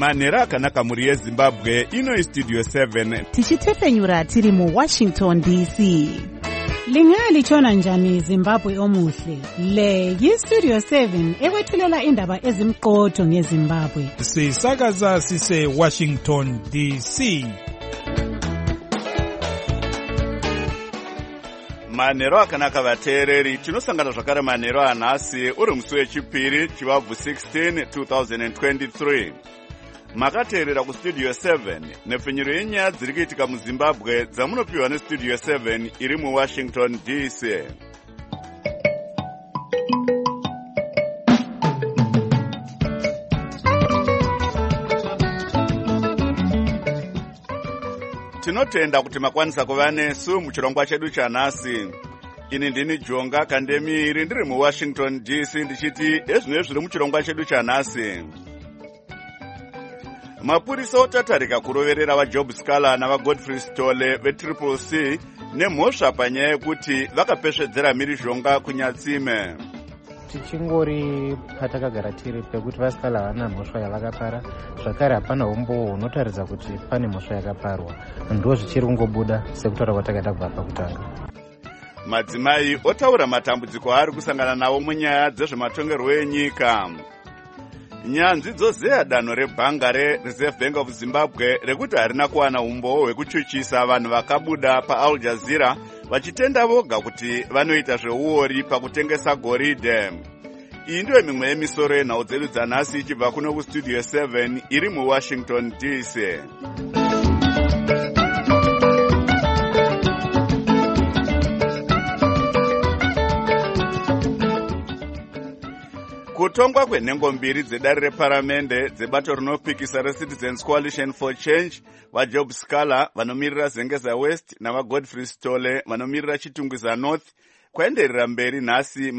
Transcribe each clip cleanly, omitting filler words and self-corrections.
manhero akanaka mhuri yezimbabwe. Ino Studio 7 tichitefenyura tiri muWashington DC. Lingalitshona njani Zimbabwe omuhle? Le yiStudio 7 ekwethulela indaba ezimqotho ngeZimbabwe. Sisakaza sise Washington DC. manhero akanaka vateereri. Tinosangana zvakare manhero anhasi uri musi wechipiri chivabvu 16 2023. Makateerera kuStudio 7 nepfenyuro yenyaya dziri kuitika muZimbabwe dzamunopiwa neStudio 7 iri muWashington DC. Tinotenda kuti makwanisa kuva nesu muchirongwa chedu chanhasi. Ini ndini Jonga Kandemiri ndiri muWashington DC ndichiti ezvinenge zviri muchirongwa chedu chanhasi. Mapurisa otatarika kuroverera vaJob Scala navaGodfrey Stole veTriple C nemhosva panyaya yekuti vakapesvedzera mhirizhonga kunyatsime. Tichingori patakagara tiri pekuti vaScala havana mhosva yavakapara, zvakare hapana umbo unotaridza kuti pane mhosva yakaparwa. Ndo zvichiri kungobuda sekutaura kwatakaita kubva pakutanga. Madzimai otaura matambudziko ari kusangana nawo munyaya dzezvematongerwo enyika. Nyanzvi dzozeya danho rebhanga reReserve Bank of Zimbabwe rekuti harina kuwana umbo hwekuchuchisa vanhu vakabuda paAl Jazeera vachitenda voga kuti vanoita zveuori pakutengesa goridhe. Iyi ndiyo mimwe yemisoro yenhau dzedu dzanhasi ichibva kuno kuStudio 7 iri muWashington DC. Kutongwa kwenhengo mbiri dzedare reparamende dzebato rinopikisa reCitizens Coalition for Change, vaJob Scala vanomirira Zengeza West navaGodfrey Stole vanomirira Chitungwiza North, kwaenderera mberi nhasi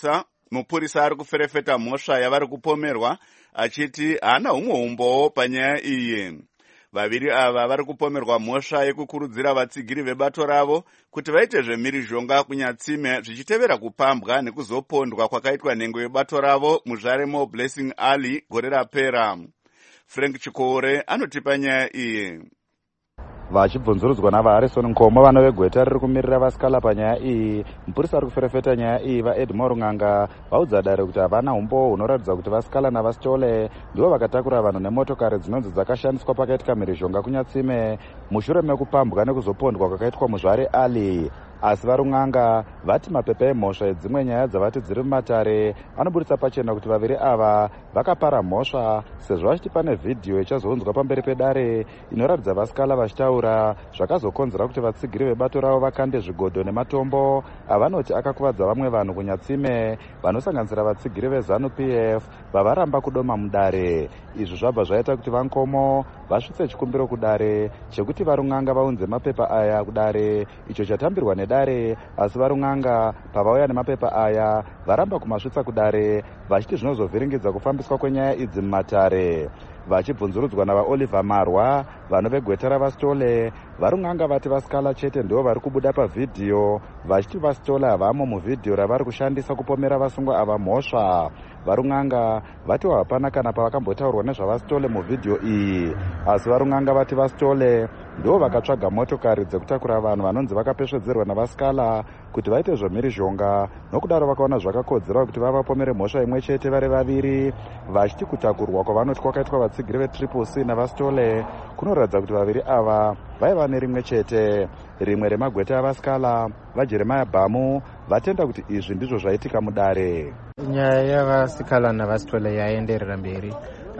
mupurisa ari kuferefeta mhosva yavari kupomerwa achiti haana humwe umbowo panyaya iyi. Vaviri ava vari kupomerwa mhosva yekukurudzira vatsigiri vebato ravo kuti vaite zvemhirizhonga kunyatsime zvichitevera kupambwa nekuzopondwa kwakaitwa nhengo yebato ravo muzvare Blessing Ali gore rapera. Frank Chikore anotipa nyaya iyi. Vachibvunzurudzwa navaHarrison Nkomo vano vegweta riri kumirira vaScala panyaya iyi, mupurisa ari kuferefeta nyaya iyi vaEdmore Nganga vaudza dare kuti havana umbo hunoratidza kuti vaScala navaStole ndivo vakatakura vanhu nemotokari dzinonzi dzakashandiswa pakaitika mhirizhonga kunyatsime mushure mekupambwa nekuzopondwa kwakaitwa muzvare Ali. Asi varunganga vati mapepa emhosva edzimwe nyaya dzavati dziri mumatare anoburitsa pachena kuti vaviri ava vakapara mhosva, sezvo vachiti pane vhidhiyo ichazounzwa pamberi pedare inoratidza vaScala vachitaura zvakazokonzera kuti vatsigiri vebato ravo vakande zvigodho nematombo avanoti akakuvadza vamwe vanhu kunyatsime vanosanganisira vatsigiri veZANU-PF vavaramba kudoma mudare. Izvi zvabva zvaita kuti vaNkomo vasvitse chikumbiro kudare chekuti varunganga vaunze mapepa aya kudare, icho chatambirwa nedare, asi varunganga pavauya nemapepa aya varamba kumasvitsa kudare vachiti zvinozovhiringidza kufambiswa kwenyaya idzi mumatare. Vachibvunzurudzwa navaOliver Marwa vano vegweta ravaStole, varunganga vati vaScala chete ndivo vari kubuda pavhidhiyo vachiti vaStole havamo muvhidhiyo ravari kushandisa kupomera vasungwa ava mhosva. Varunganga vati hapana kana pavakambotaurwa nezvavaStole muvhidhiyo iyi, asi varunganga vati vaStole ndivo vakatsvaga motokari dzekutakura vanhu vanonzi vakapesvedzerwa navaScala kuti vaite zvemhirizhonga, nokudaro vakaona zvakakodzera kuti vavapomere mhosva imwe chete vari vaviri, vachiti kutakurwa kwavanoti kwakaitwa vatsigiri veTriple C navaStole kunoratidza kuti vaviri ava vaiva nerimwe chete. Rimwe remagweta avaScala vaJeremiah Bhamu vatenda kuti izvi ndizvo zvaitika mudare. Nyaya yavaScala navaStole yaenderera mberi.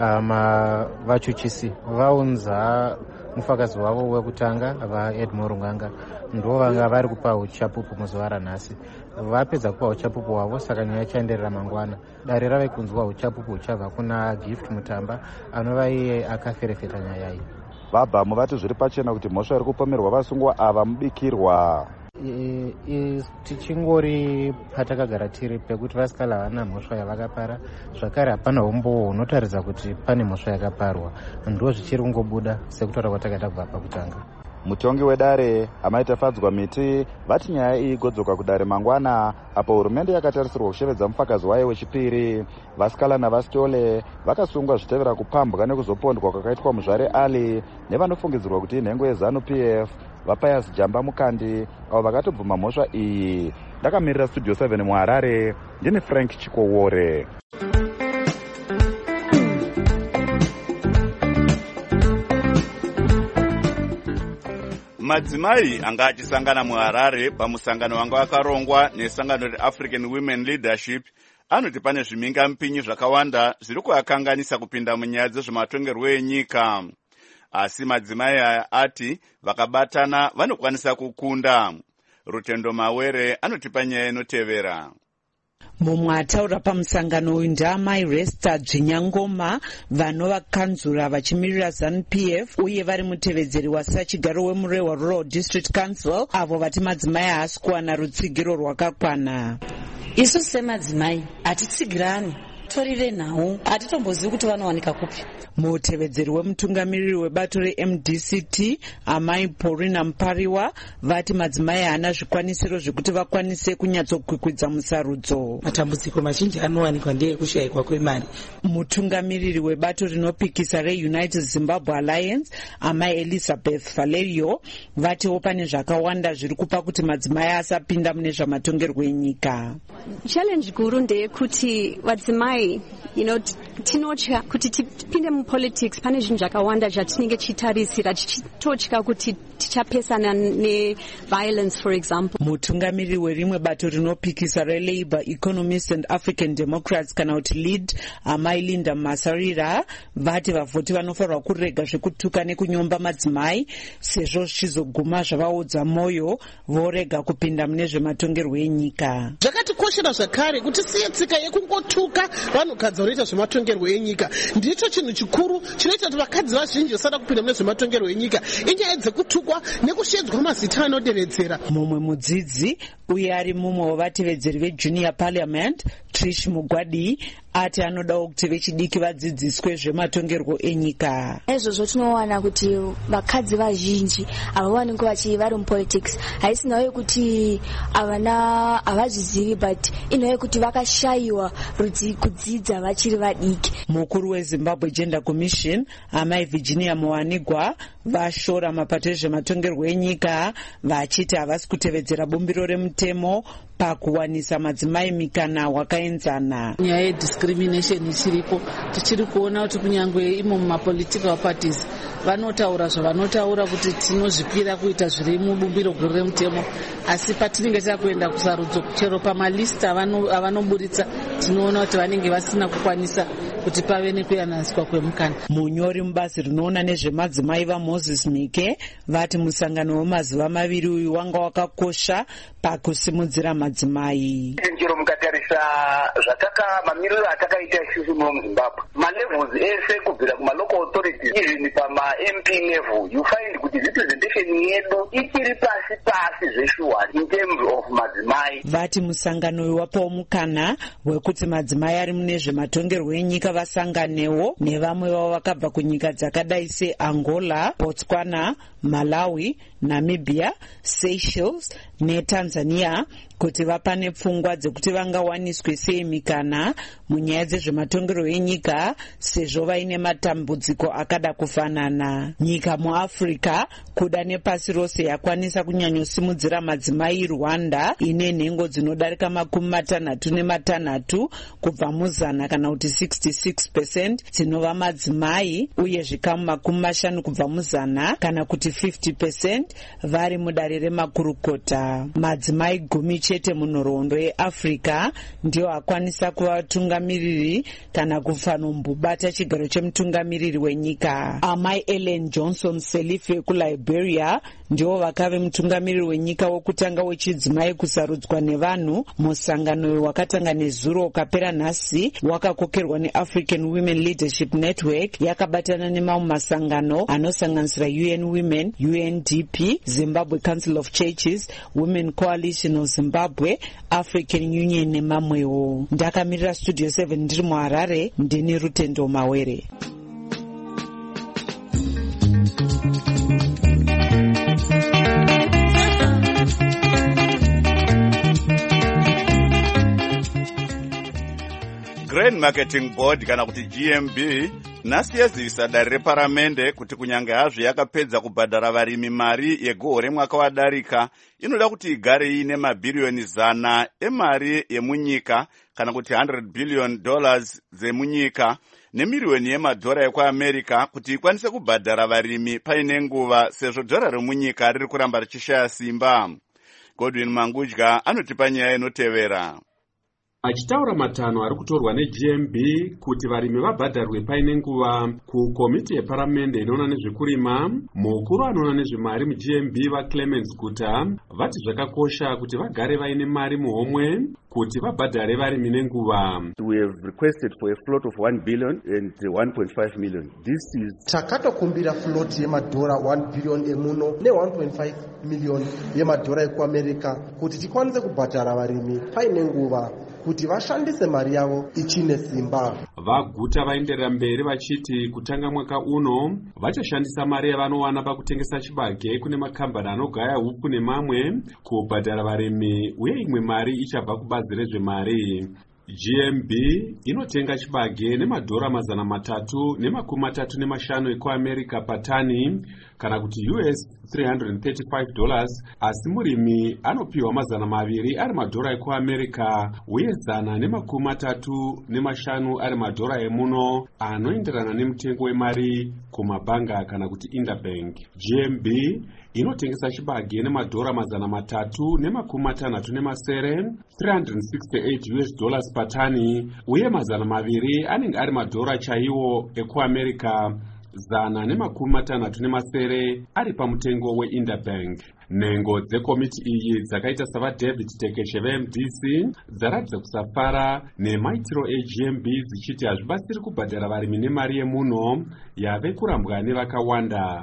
Vachuchisi vaunza mufakazi wavo wekutanga vaEdmore Nganga ndo vanga vari kupa uchapupu muzuva ranhasi. Vapedza kupa uchapupu wavo, saka nyaya chaenderera mangwana. Dare rave kunzwa uchapupu uchabva kuna Gift Mutamba anova iye akaferefeta nyaya iyi. VaBhamu vati zviri pachena kuti mhosva iri kupomerwa vasungwa ava mubikirwa. Tichingori patakagara tiri pekuti vaScala havana mhosva yavakapara, zvakare hapana umbo hunotaridza kuti pane mhosva yakaparwa. Ndo zvichiri kungobuda sekutaura kwatakaita kubva pakutanga. mutongi wedare amaita fadzwa miti vati nyaya iyi igodzoka kudare mangwana, apo hurumende yakatarisirwa kushevedza mufakazi wayo wechipiri. Vasikala navasitole vakasungwa zvitevera kupambwa nekuzopondwa kwakaitwa muzvare Ali nevanofungidzirwa kuti inhengo yeZANU-PF vaPius Jamba Mukandi, avo vakatobvuma mhosva iyi. Ndakamirira Studio 7 muHarare, ndini Frank Chikowore. Madzimai anga achisangana muHarare pamusangano wanga wakarongwa nesangano reAfrican Women Leadership anoti pane zvimhingamupinyi zvakawanda zviri kuakanganisa kupinda munyaya dzezvematongerwo enyika. Asi madzimai aya ati vakabatana vanokwanisa kukunda. Rutendo Mawere anotipa nyaya inotevera. Mumwe ataura pamusangano uyu ndaamai Resta Dzvinyangoma vanova kanzura vachimirira ZANU-PF uye vari mutevedzeri wasachigaro weMurewa Rural District Council, avo vati madzimai haasi kuwana rutsigiro rwakakwana. Isu semadzimai hatitsigirani, torire nhau, hatitombozivi kuti vanowanika kupi. Mutevedzeri wemutungamiriri webato reMDCT amai Paulina Mpariwa vati madzimai haana zvikwanisiro zvekuti vakwanise kunyatsokwikwidzwa musarudzo. Matambudziko mazhinji anowanikwa ndeekushayikwa kwemari. Mutungamiriri webato rinopikisa reUnited Zimbabwe Alliance amai Elizabeth Valerio vatiwo pane zvakawanda zviri kupa kuti madzimai asapinda mune zvamatongerwo enyika. Challenge guru ndeyekuti vadzimai tinotya kuti tipinde mupolitics. Pane zvinhu zvakawanda zvatinenge tichitarisira tichitotya kuti tichapesana neviolence, for example. Mutungamiriri werimwe bato rinopikisa reLabour Economists and African Democrats kana kuti LEAD amai Linda Masarira vati vavhoti vanofanirwa kurega zvekutuka nekunyomba madzimai sezvo zvichizoguma zvavaudza moyo vorega kupinda mune zvematongerwo enyika. Zvakatikoshera zvakare kuti siye tsika yekungotuka vanhukadzi vanoita zvematongerwo enyika. Ndicho chinhu chikuru chinoita kuti vakadzi vazhinji vasada kupinda mune zvematongerwo enyika inyaya dzekutukwa nekushedzwa mazita anoderedzera. Mumwe mudzidzi uye ari mumwe wevatevedzeri veJunior Parliament Trish Mugwadi ati anodawo kuti vechidiki vadzidziswe zvematongerwo enyika. Izvozvo tinowana kuti vakadzi vazhinji havawanikwi vari mupolitics. Haisi nayo kuti havazvizivi, but inayo kuti vakashayiwa kudzidza vachiri vadiki. Mukuru weZimbabwe Gender Commission amai Virginia Mowanigwa vashora mapato ezvematongerwo enyika vachiti havasi kutevedzera bumbiro remutemo pakuwanisa madzimai mikana wakaenzana. Nyaya yediscrimination ichiripo, tichiri kuona kuti kunyangwe imo mumapolitical parties vanotaura zvavanotaura kuti tinozvipira kuita zviri mubumbiro guru remutemo, asi patinenge takuenda kusarudzo chero pamalista avanoburitsa tinoona kuti vanenge vasina kukwanisa kuti pave nekuyananzwa kwemukana. Munyori mubazi rinoona nezvemadzimai vaMoses Mike vati musangano wemazuva maviri uyu wanga wakakosha pakusimudzira madzimai. Chero mukatarisa mamiriro atakaita isusu muZimbabwe, malevels ese kubvira kumalocal authorities even pama-MP level, you find kuti representation yedu ichiri pasi zveshuwa in terms of madzimai. Vati musangano uyu wapawo mukana wekuti madzimai ari mune zvematongerwo enyika vasanganewo nevamwe vavo vakabva kunyika dzakadai seAngola, Botswana, Malawi, Namibia, Seychelles neTanzania kuti vapane pfungwa dzekuti vangawaniswe sei mikana munyaya dzezvematongerwo enyika sezvo vaine matambudziko akada kufanana. Nyika muAfrica kuda nepasi rose yakwanisa kunyanyosimudzira madzimai Rwanda ine nhengo dzinodarika 66 kubva muzana kana kuti 66% dzinova madzimai uye zvikamu 50 kubva muzana kana kuti 50% vari mudare remakurukota. Madzimai 10 chete munhoroondo yeAfrica ndiyo akwanisa kuva vatungamiriri kana kufanombobata chigaro chemutungamiriri wenyika. Amai Ellen Johnson Sirleaf kuLiberia ndiwo vakave mutungamiriri wenyika wokutanga wechidzimai kusarudzwa nevanhu. Musangano wakatanga nezuro ukapera nhasi wakakokerwa neAfrican Women Leadership Network yakabatana nemamwe masangano anosanganisira UN Women, UNDP, Zimbabwe Council of Churches, Women Coalition of Zimbabwe, African Union nemamwewo. Ndakamirira Studio 7 ndiri muHarare, ndini Rutendo Mawere. Grain Marketing Board kana kuti GMB nhasi yazivisa dare reparamende kuti kunyange hazvo yakapedza kubhadhara varimi mari yegore mwaka wadarika, inoda kuti igare iine mabhiriyoni 100 emari yemunyika kana kuti $100 billion dzemunyika nemiriyoni yemadhora ekwaAmerica kuti ikwanise kubhadhara varimi paine nguva, sezvo dhora remunyika riri kuramba richishaya simba. Godwin Mangudya anotipa nyaya inotevera. Achitaura matanho ari kutorwa neGMB kuti varimi vabhadharwe paine nguva kukomiti yeparamende inoona nezvekurima, mukuru anoona nezvemari muGMB vaClemens Guta vati zvakakosha kuti vagare vaine mari muhomwe kuti vabhadhare varimi nenguva. We have requested for a float of 1 billion and 1.5 million. This is takatokumbira float yemadhora 1 billion emuno ne 1.5 million yemadhora ekuAmerica kuti tikwanise kubhadhara varimi paine nguva kuti vashandise mari yavo ichine simba. Vaguta vaenderera mberi vachiti kutanga mwaka uno vachashandisa mari yavanowana pakutengesa chibage kune makambani anogaya huku nemamwe kubhadhara varimi, uye imwe mari ichabva kubazi rezvemari. GMB inotenga chibage nemadhora $335 ekuAmerica patani kana kuti $335, asi murimi anopiwa $200 ari madhora ekuAmerica uye $135 ari madhora emuno anoenderana nemutengo wemari kumabhanga kana kuti interbank. GMB inotengesa chibage nemadhora $367, $368 patani, uye $200 anenge ari madhora chaiwo ekuAmerica, $167 ari pamutengo weinterbank. Nhengo dzekomiti iyi dzakaita savaDavid Tekeshe veMDC dzaratidza kusafara nemaitiro eGMB dzichiti hazvibatsiri kubhadhara varimi nemari yemuno yave kurambwa nevakawanda.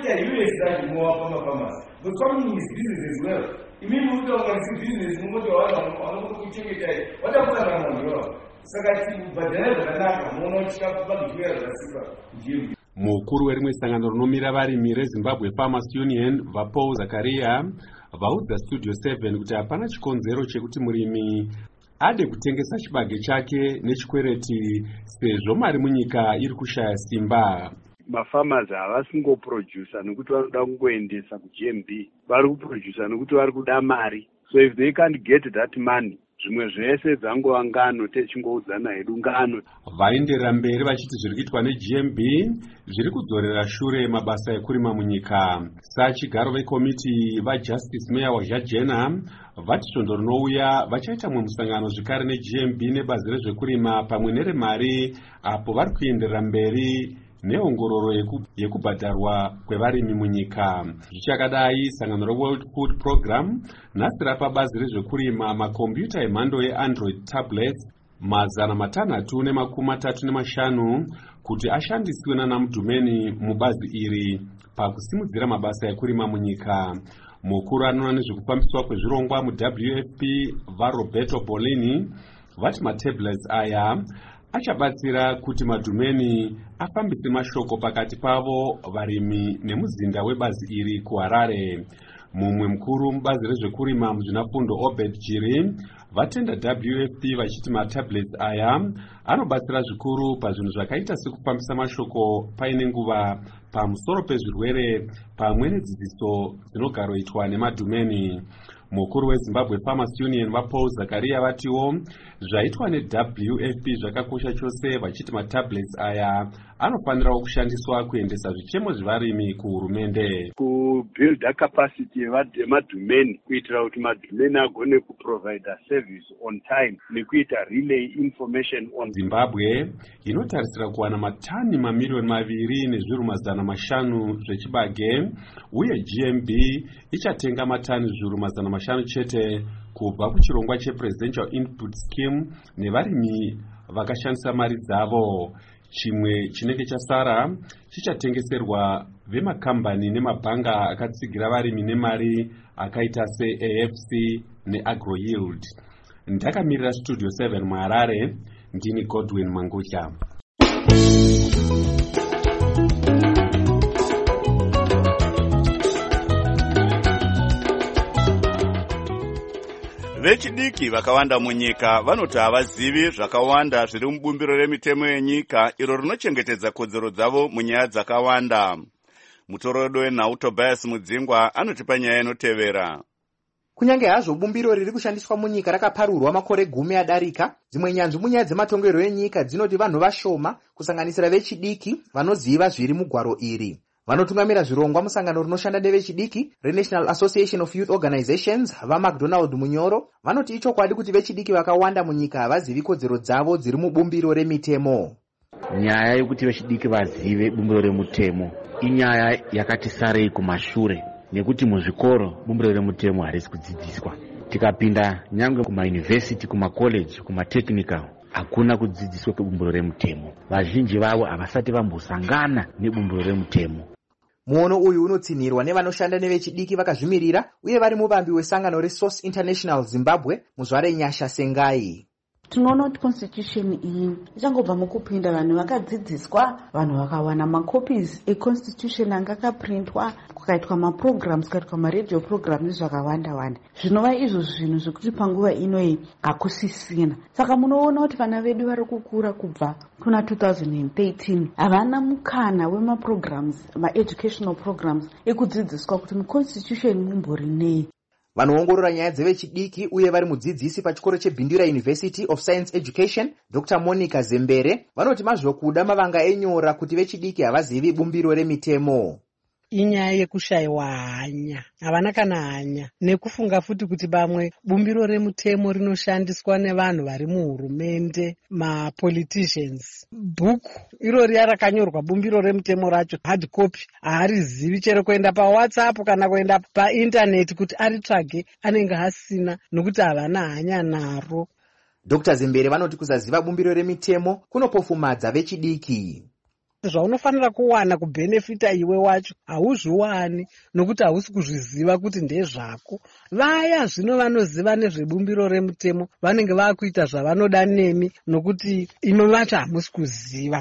Mukuru werimwe sangano rinomira varimi reZimbabwe Farmers Union vaPaul Zakaria vaudza Studio 7 kuti hapana chikonzero chekuti murimi ade kutengesa chibage chake nechikwereti sezvo mari munyika iri kushaya simba. Mafarmers havasingoproducer nekuti vanoda kungoendesa kuGMB, vari kuproducer nekuti vari kuda mari. So if they can't get that money, zvimwe zvese dzangova ngano techingoudzana hedu ngano. Vaenderera mberi vachiti zviri kuitwa neGMB zviri kudzorera shure mabasa ekurima munyika. Sachigaro vekomiti vaJustice Meya waJajena vati svondo rinouya vachaita mumwe musangano zvekare neGMB nebazi rezvekurima pamwe neremari, apo vari kuenderera mberi neongororo yekubhadharwa kwevarimi munyika. Zvichakadai, sangano reWorld Food Program nhasi rapa bazi rezvekurima makombiyuta emhando yeAndroid tablets $635 kuti ashandiswe naMudhumeni mubazi iri pakusimudzira mabasa ekurima munyika. Mukuru anoona nezvekufambiswa kwezvirongwa muWFP vaRoberto Bolini vati matablets aya achabatsira kuti Madhumeni afambise mashoko pakati pavo varimi nemuzinda webazi iri kuHarare. Mumwe mukuru mubazi rezvekurima muzvinafundo Obed Jiri vatenda WFP vachiti matablets aya anobatsira zvikuru pazvinhu zvakaita sekufambisa mashoko paine nguva pamusoro pezvirwere pamwe nedzidziso dzinogaroitwa neMadhumeni. Mukuru weZimbabwe Farmers Union vaPaul Zakaria vatiwo zvaitwa neWFP zvakakosha chose, vachiti matablets aya anofanirawo kushandiswa kuendesa zvichemo zvevarimi kuhurumende. Kubuilda capacity yeMadhumeni kuitira kuti Madhumeni agone kuprovide service on time nekuita relay information on. Zimbabwe inotarisira kuwana matani mamiliyoni 2,500 zvechibage, uye GMB ichatenga matani 500 chete kubva kuchirongwa chePresidential Input Scheme nevarimi vakashandisa mari dzavo. Chimwe chinenge chasara chichatengeserwa vemakambani nemabhanga akatsigira varimi nemari akaita seAFC neAgroyield. Ndakamirira Studio 7 muHarare, ndini Godwin Mangudya. Vechidiki vakawanda munyika vanoti havazivi zvakawanda zviri mubumbiro remitemo yenyika iro rinochengetedza kodzero dzavo munyaya dzakawanda. Mutorodo wenhau Tobias Mudzingwa anotipa nyaya inotevera. Kunyange hazvo bumbiro riri kushandiswa munyika rakaparurwa makore 10 adarika, dzimwe nyanzvi munyaya dzematongerwo enyika dzinoti vanhu vashoma kusanganisira vechidiki vanoziva zviri mugwaro iri. Vanotungamira zvirongwa musangano rinoshanda nevechidiki reNational Association of Youth Organizations vaMcDonald Munyoro vanoti ichokwadi kuti vechidiki vakawanda munyika havazivi kodzero dzavo dziri mubumbiro remitemo. Nyaya yekuti vechidiki vazive bumbiro remutemo inyaya yakati sarei kumashure, nekuti muzvikoro bumbiro remutemo harisi kudzidziswa. Tikapinda nyangwe kumayunivhesiti, kumakoleji, kumatechnical, hakuna kudzidziswa kwebumbiro remutemo. Vazhinji vavo havasati vambosangana nebumbiro remutemo. Muono uyu unotsinhirwa nevanoshanda nevechidiki vakazvimirira uye vari muvambi wesangano reSource International Zimbabwe muzvare Nyasha Sengai. Tinoona kuti constitution iyi ichangobva mukupinda vanhu vakadzidziswa, vanhu vakawana macopies econstitution anga akaprintwa, kukaitwa maprograms, kukaitwa maradio programs zvakawanda wanda. Zvinova izvo zvinhu zvekuti panguva inoyi hakusisina. Saka munoona kuti vana vedu vari kukura kubva kuna 2013 havana mukana wemaprograms, ma-educational programs ekudzidziswa kuti muconstitution mumbori nei. Vanoongorora nyaya dzevechidiki uye vari mudzidzisi pachikoro cheBindira University of Science Education, Dr. Monica Zembere, vanoti mazvokuda mavanga enyora kuti vechidiki havazivi bumbiro remitemo. Inyaya yekushayiwa hanya, havana kana hanya, nekufunga futi kuti bamwe bumbiro remutemo rinoshandiswa nevanhu vari muhurumende, ma-politicians. Bhuku irori rakanyorwa bumbiro remutemo racho, hard copy, haarizivi chero kuenda paWhatsApp kana kuenda paintaneti kuti aritsvage anenge hasina, nokuti havana hanya naro. Dr. Zembere vanoti kusaziva bumbiro remitemo kunopofumadza vechidiki. Zvaunofanira kuwana kubhenefita iwe wacho hauzviwani nokuti hausi kuzviziva kuti ndezvako. Vaya zvino vanoziva nezvebumbiro remutemo vanenge vakuita zvavanoda nemi nokuti ino vacho hamusi kuziva.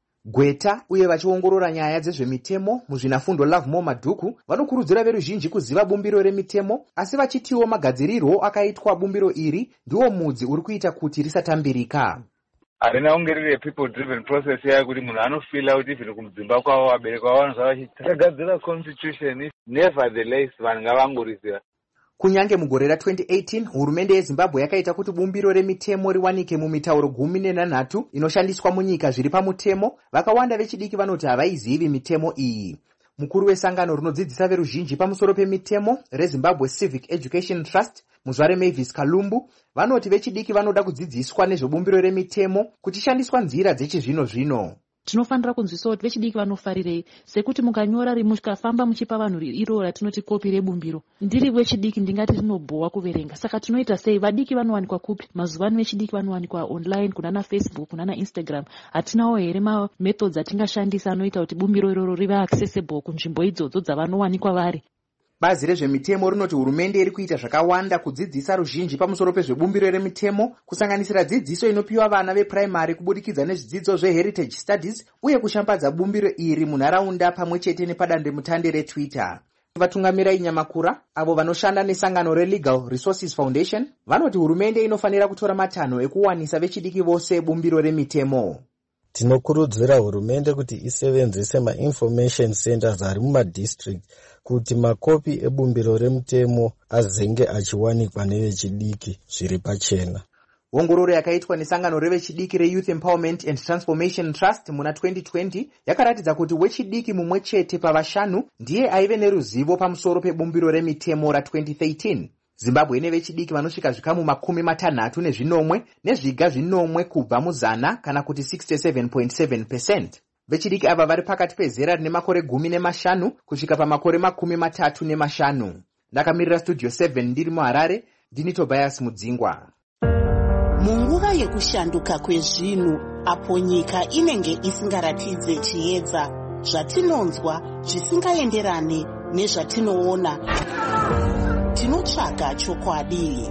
Gweta uye vachiongorora nyaya dzezvemitemo muzvinafundo Lovemore Madhuku vanokurudzira veruzhinji kuziva bumbiro remitemo, asi vachitiwo magadzirirwo akaitwa bumbiro iri ndiwo mudzi uri kuita kuti risatambirika. Harina kunge riri people driven process yaya kuti munhu anofila kuti even kumdzimba kwavo vabereki vavo vanhu vachitagadzira constitution, nevertheless vanhu ngavangoriziva. Kunyange mugore ra2018 hurumende yeZimbabwe yakaita kuti bumbiro remitemo riwanike mumitauro 13 inoshandiswa munyika zviri pamutemo, vakawanda vechidiki vanoti havaizivi mitemo iyi. Mukuru wesangano rinodzidzisa veruzhinji pamusoro pemitemo reZimbabwe Civic Education Trust, muzvare Mavis Kalumbu, vanoti vechidiki vanoda kudzidziswa nezvebumbiro remitemo kuchishandiswa nzira dzechizvino-zvino. Tinofanira kunzwiswa kuti vechidiki vanofarirei, sekuti mukanyora mukafamba muchipa vanhu iro ratinoti kopi rebumbiro. Ndiri wechidiki ndingati rinobhowa kuverenga. Saka tinoita sei? Vadiki vanowanikwa kupi? Mazuvano vechidiki vanowanikwa online, kunana Facebook, kunana Instagram. Hatinawo here methods atingashandisa anoita kuti bumbiro iroro rive accessible kunzvimbo idzodzo dzavanowanikwa vari. Bazi rezvemitemo rinoti hurumende iri kuita zvakawanda kudzidzisa ruzhinji pamusoro pezvebumbiro remitemo, kusanganisira dzidziso inopiwa vana veprimary kubudikidza nezvidzidzo zveHeritage Studies uye kushambadza bumbiro iri munharaunda pamwe chete nepadandemutande reTwitter. Vatungamira Nyamakura, avo vanoshanda nesangano reLegal Resources Foundation, vanoti hurumende inofanira kutora matanho ekuwanisa vechidiki vose bumbiro remitemo. Tinokurudzira hurumende kuti isevenzese ma-information centers ari mumadistrict kuti makopi ebumbiro remutemo azenge achiwanikwa nevechidiki zviri pachena. Ongororo yakaitwa nesangano revechidiki reYouth Empowerment and Transformation Trust muna 2020 yakaratidza kuti wechidiki mumwe chete pavashanu ndiye aive neruzivo pamusoro pebumbiro remitemo ra2013. Zimbabwe ine vechidiki vanosvika zvikamu 60 nezviga 10 kubva muzana kana kuti 67.7%. Vechidiki ava vari pakati pezera rine makore 15 kusvika pamakore 35. Ndakamirira Studio 7 ndiri muHarare, ndini Tobias Mudzingwa. Munguva yekushanduka kwezvinhu, apo nyika inenge isingaratidze chiedza, zvatinonzwa zvisingaenderane nezvatinoona, tinotsvaga chokwadi.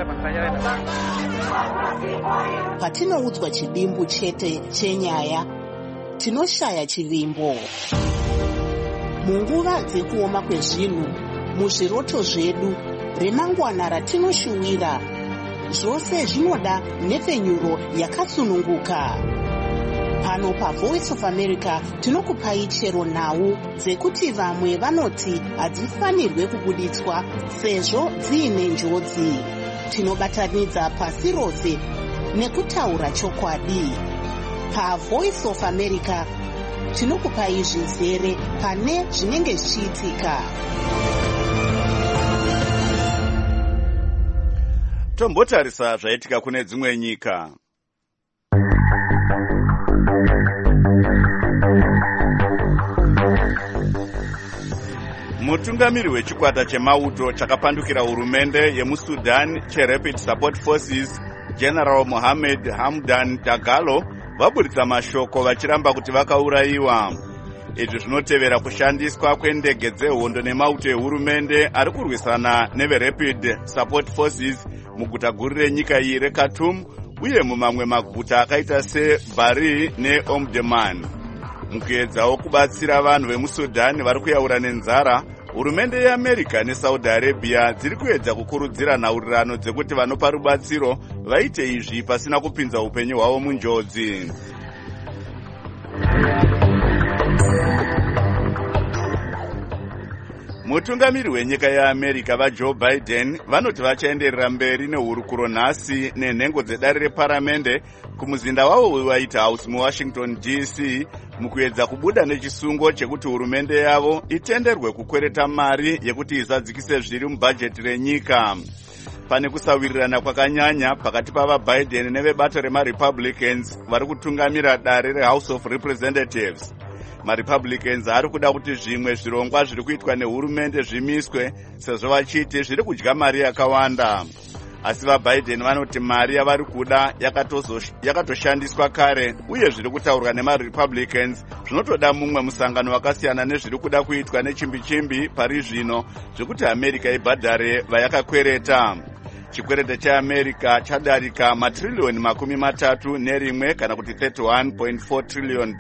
Patinoudzwa chidimbu chete chenyaya, tinoshaya chivimbo. Munguva dzekuoma kwezvinhu, muzviroto zvedu remangwana ratinoshuwira. Zvose zvinoda nhepfenyuro yakasununguka. Pano paVoice of America tinokupai chero nhau dzekuti vamwe vanoti hadzifanirwe kubuditswa sezvo dziine njodzi. Tinobatanidza pasi rose nekutaura chokwadi. PaVoice of America tinokupai zvizere pane zvinenge zvichiitika. Tombotarisa zvaitika kune dzimwe nyika. Mutungamiri wechikwata chemauto chakapandukira hurumende yemuSudan cheRapid Support Forces, General Mohammed Hamdan Dagalo, vaburitsa mashoko vachiramba kuti vakaurayiwa. Izvi zvinotevera kushandiswa kwendege dzehondo nemauto ehurumende ari kurwisana neveRapid Support Forces muguta guru renyika iyi reKhartoum uye mumamwe maguta akaita seBari neOmdurman. Mukuedzawo kubatsira vanhu vemuSudan vari kuyaura nenzara, hurumende yeAmerica neSaudi Arabia dziri kuedza kukurudzira nhaurirano dzekuti vanopa rubatsiro vaite izvi pasina kupinza upenyu hwavo munjodzi. Mutungamiri wenyika yeAmerica vaJoe Biden vanoti vachaenderera mberi nehurukuro nhasi nenhengo dzedare reparamende kumuzinda wavo weWhite House muWashington DC mukuedza kubuda nechisungo chekuti hurumende yavo itenderwe kukwereta mari yekuti izadzikise zviri mubhajeti renyika. Pane kusawirirana kwakanyanya pakati pavaBiden nevebato remaRepublicans vari kutungamira dare reHouse of Representatives. MaRepublicans ari kuda kuti zvimwe zvirongwa zviri kuitwa nehurumende zvimiswe sezvo vachiti zviri kudya mari yakawanda. Asi vaBiden vanoti mari yavari kuda yakatoshandiswa kare uye zviri kutaurwa nemaRepublicans zvinotoda mumwe musangano wakasiyana nezviri kuda kuitwa nechimbi-chimbi pari zvino zvekuti America ibhadhare vayakakwereta. Chikwereta cheAmerica chadarika matrillioni $31 kana kuti $31.4 trillion.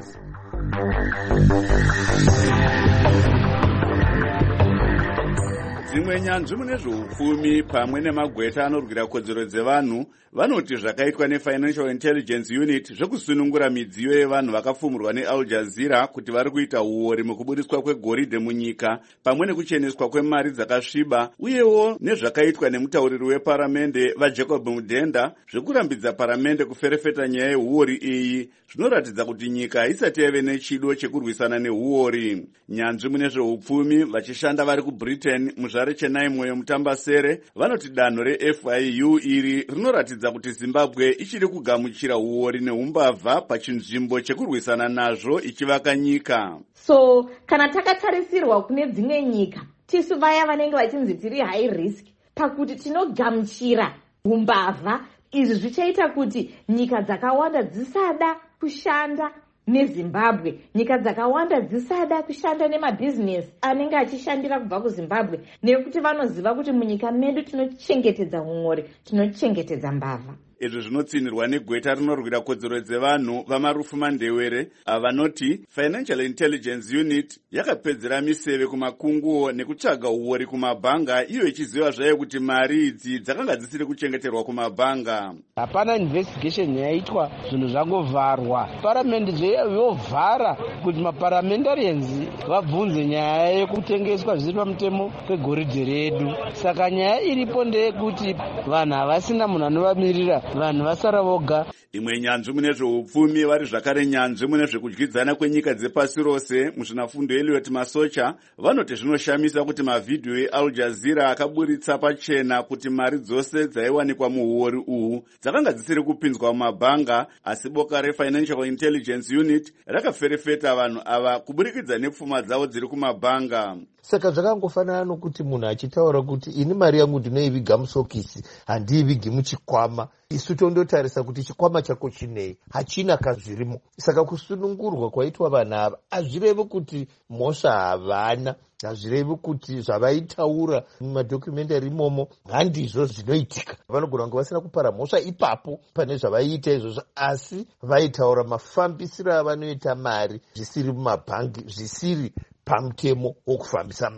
Dzimwe nyanzvi mune zveupfumi pamwe nemagweta anorwira kodzero dzevanhu vanoti zvakaitwa neFinancial Intelligence Unit zvekusunungura midziyo yevanhu vakafumurwa neAl Jazeera kuti vari kuita uori mukubudiswa kwegoridhe munyika pamwe nekucheneswa kwemari dzakasviba, uyewo nezvakaitwa nemutauriri weparamende vaJacob Mudenda zvekurambidza paramende kuferefeta nyaya yeuori iyi zvinoratidza kuti nyika haisati yave nechido chekurwisana neuori. Nyanzvi mune zveupfumi vachishanda vari kuBritain muzvare Chennai Moyo Mutambasere vanoti danho reFIU iri rinoratidza kuti Zimbabwe ichiri kugamuchira uori neumbavha pachinzvimbo chekurwisana nazvo ichivaka nyika. So kana takatarisirwa kune dzimwe nyika, tisu vaya vanenge vachinzi tiri high risk pakuti tinogamuchira umbavha, izvi zvichaita kuti nyika dzakawanda dzisada kushanda neZimbabwe, nyika dzakawanda dzisada kushanda nemabhizinesi anenge achishandira kubva kuZimbabwe nekuti vanoziva kuti munyika medu tinochengetedza umori, tinochengetedza mbavha. Izvi zvinotsinirwa negweta rinorwira kodzero dzevanhu vamarufu mandewere avanoti Financial Intelligence Unit yakapedzera miseve kumakunguo nekutsvaga uori kumabhanga, iyo ichiziva zvayo kuti mari idzi dzakanga dzisiri kuchengeterwa kumabhanga. Hapana investigation yaitwa, zvinhu zvangovharwa. Parliament yovhara kuti maparliamentarians vabvunze nyaya yekutengeswa zviri pamutemo pegoridhe redu. Saka nyaya iripo ndeyekuti vanhu havasina munhu anovamirira, vanhu vasara voga. Imwe nyanzvi mune zveupfumi vari zvakare nyanzvi mune zvekudyidzana kwenyika dzepasi rose muzvinafundo Elliot Masocha vanoti zvinoshamisa kuti mavhidhiyo eAl Jazeera akaburitsa pachena kuti mari dzose dzaiwanikwa muuori uhu dzakanga dzisiri kupinzwa mumabhanga, asi boka reFinancial Intelligence Unit rakaferefeta vanhu ava kuburikidza nepfuma dzavo dziri kumabhanga. Saka zvakangofanana nokuti munhu achitaura kuti ini mari yangu ndinoiviga musokisi, handiivigi muchikwama. Isu tondotarisa kuti chikwama chako chinei, hachina kazvirimo. Saka kusunungurwa kwaitwa vanhu ava hazvirevi kuti mhosva havana, hazvirevi kuti zvavaitaura mumadokumentari imomo handizvo zvinoitika. Vanogona kunge vasina kupara mhosva ipapo pane zvavaiita izvozvo, asi vaitaura mafambisiro avanoita mari zvisiri mumabhangi, zvisiri pamutemo wokufambisa mari.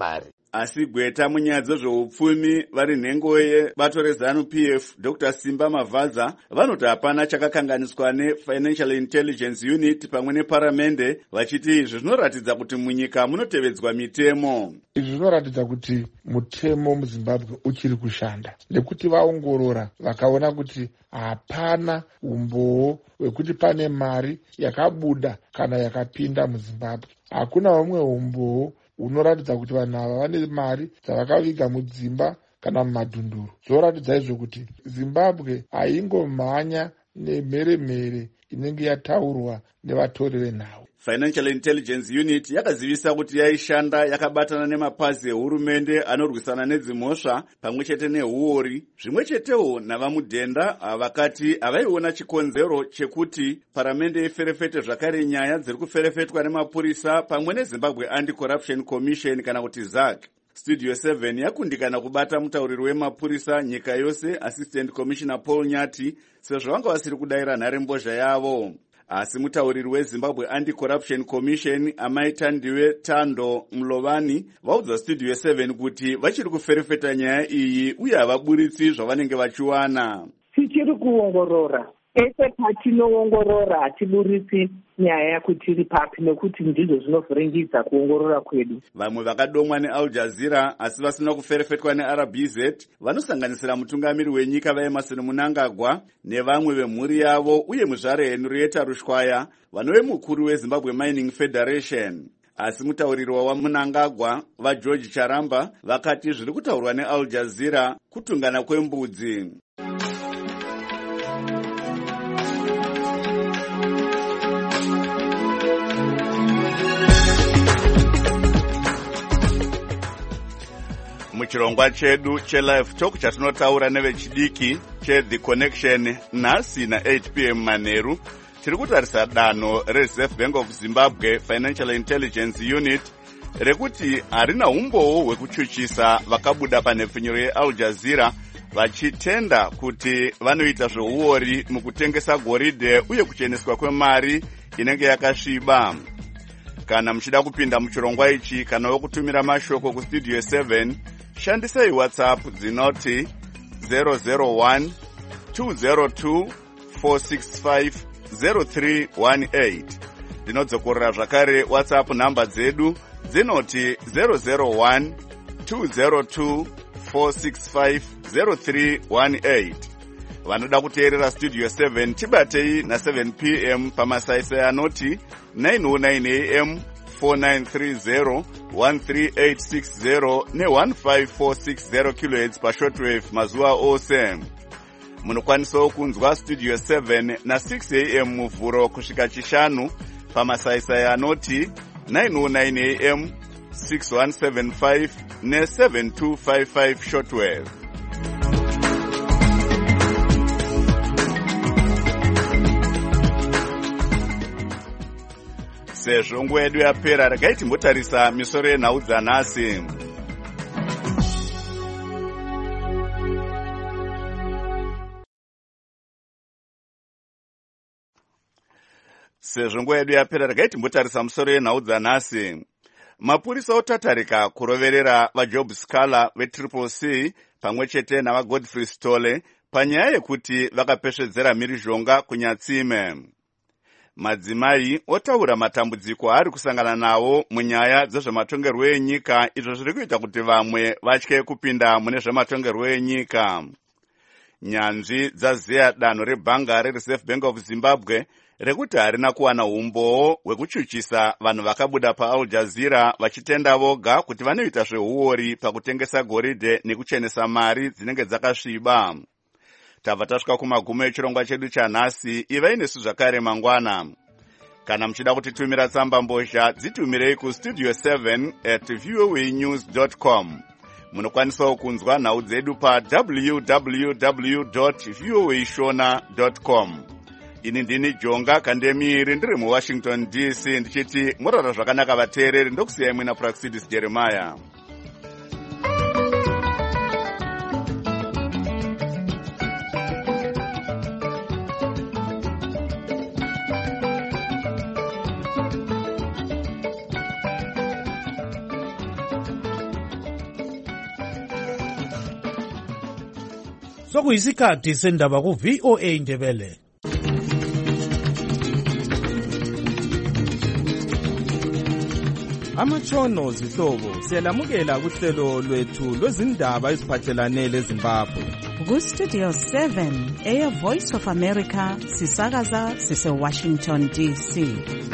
Asi gweta munyaya dzezveupfumi vari nhengo yebato reZANU-PF Dr. Simba Mavhadza vanoti hapana chakakanganiswa neFinancial Intelligence Unit pamwe neparamende, vachiti izvi zvinoratidza kuti munyika munotevedzwa mitemo. Izvi zvinoratidza kuti mutemo muZimbabwe uchiri kushanda, nekuti vaongorora vakaona kuti hapana umboo hwekuti pane mari yakabuda kana yakapinda muZimbabwe. Hakuna umwe umboo unoratidza kuti vanhu ava vane mari dzavakaviga mudzimba kana mumadhunduru. Zvoratidza izvo kuti Zimbabwe haingomhanya nemheremhere inenge yataurwa nevatori venhau. Financial Intelligence Unit yakazivisa kuti yaishanda yakabatana nemapazi ehurumende anorwisana nedzimhosva pamwe chete nehuori, zvimwe chetewo navamudhenda vakati havaiona chikonzero chekuti paramende iferefete zvakare nyaya dziri kuferefetwa nemapurisa pamwe neZimbabwe Anti-Corruption Commission kana kuti ZAC. Studio 7 yakundikana kubata mutauriri wemapurisa nyika yose Assistant Commissioner Paul Nyati sezvo vanga vasiri kudayira nharembozha yavo. Asi mutauriri weZimbabwe Anti-Corruption Commission Amaitandiwe Tando Mlovani vaudza Studio 7 kuti vachiri kuferefeta nyaya iyi uye havaburitsi zvavanenge vachiwana. Tichiri kuongorora, ese patinoongorora hatiburitsi nyaya kuti iri papi nekuti ndizvo zvinovhiringidza kuongorora kwedu. Vamwe vakadomwa neAl Jazeera asi vasina kuferefetwa neRBZ vanosanganisira mutungamiri wenyika vaEmerson Mnangagwa nevamwe vemhuri yavo uye muzvare Henrietta Rushwaya vanove mukuru weZimbabwe Mining Federation. Asi mutauriri waMnangagwa vaGeorge Charamba vakati zviri kutaurwa neAl Jazeera kutungana kwembudzi. Muchirongwa chedu cheLive Talk chatinotaura nevechidiki cheThe Connection nhasi na8 p.m. manheru tiri kutarisa danho reReserve Bank of Zimbabwe Financial Intelligence Unit rekuti harina umboo hwekuchuchisa vakabuda panhepfenyuro yeAl Jazeera vachitenda kuti vanoita zveuori mukutengesa goridhe uye kucheneswa kwemari inenge yakasviba. Kana muchida kupinda muchirongwa ichi kana wokutumira mashoko kuStudio 7 shandisai WhatsApp dzinoti 001 202 465 0318. Ndinodzokorera zvakare WhatsApp namba dzedu dzinoti 001 202 465 0318. Vanoda kuteerera Studio 7 tibatei na7 p.m. pamasaisai anoti 909 a.m. 4930 13860 ne15460 kHz pashortwave mazuva ose. Munokwanisawo kunzwa Studio 7 na6 a.m. muvhuro kusvika chishanu pamasaisai anoti 909 a.m. 6175 ne7255 shortwave. Sezvo nguva yedu yapera, regai timbotarisa misoro yenhau dzanhasi. Sezvo nguva yedu yapera, regai timbotarisa misoro yenhau dzanhasi. Mapurisa otatarika kuroverera vaJob Scala veCCC pamwe chete navaGodfrey Stole panyaya yekuti vakapesvedzera mhirizhonga kunyatsime. Madzimai otaura matambudziko ari kusangana nawo munyaya dzezvematongerwo enyika, izvo zviri kuita kuti vamwe vatye kupinda mune zvematongerwo enyika. Nyanzvi dzazeya danho rebhanga reReserve Bank of Zimbabwe rekuti harina kuwana umboo hwekuchuchisa vanhu vakabuda paAl Jazeera vachitenda voga kuti vanoita zveuori pakutengesa goridhe nekuchenesa mari dzinenge dzakasviba. Tabva tasvika kumagumo echirongwa chedu chanhasi. Ivai nesu zvakare mangwana. Kana muchida kutitumira tsamba mbozha dzitumirei kuStudio 7@voanews.com. Munokwanisawo kunzwa nhau dzedu www.voashona.com. Ini ndini Jonga Kandemiri ndiri muWashington DC ndichiti murara zvakanaka vateereri, ndokusiyai mwina Praxidis Jeremiah. sokuyisikhathi sendaba ku-VOA Indebele. Amatshono zihlobo siyalamukela kuhlelo lwethu lwezindaba eziphathelane leZimbabwe. Ku-Studio 7 Air Voice of America sisakaza sise-Washington DC.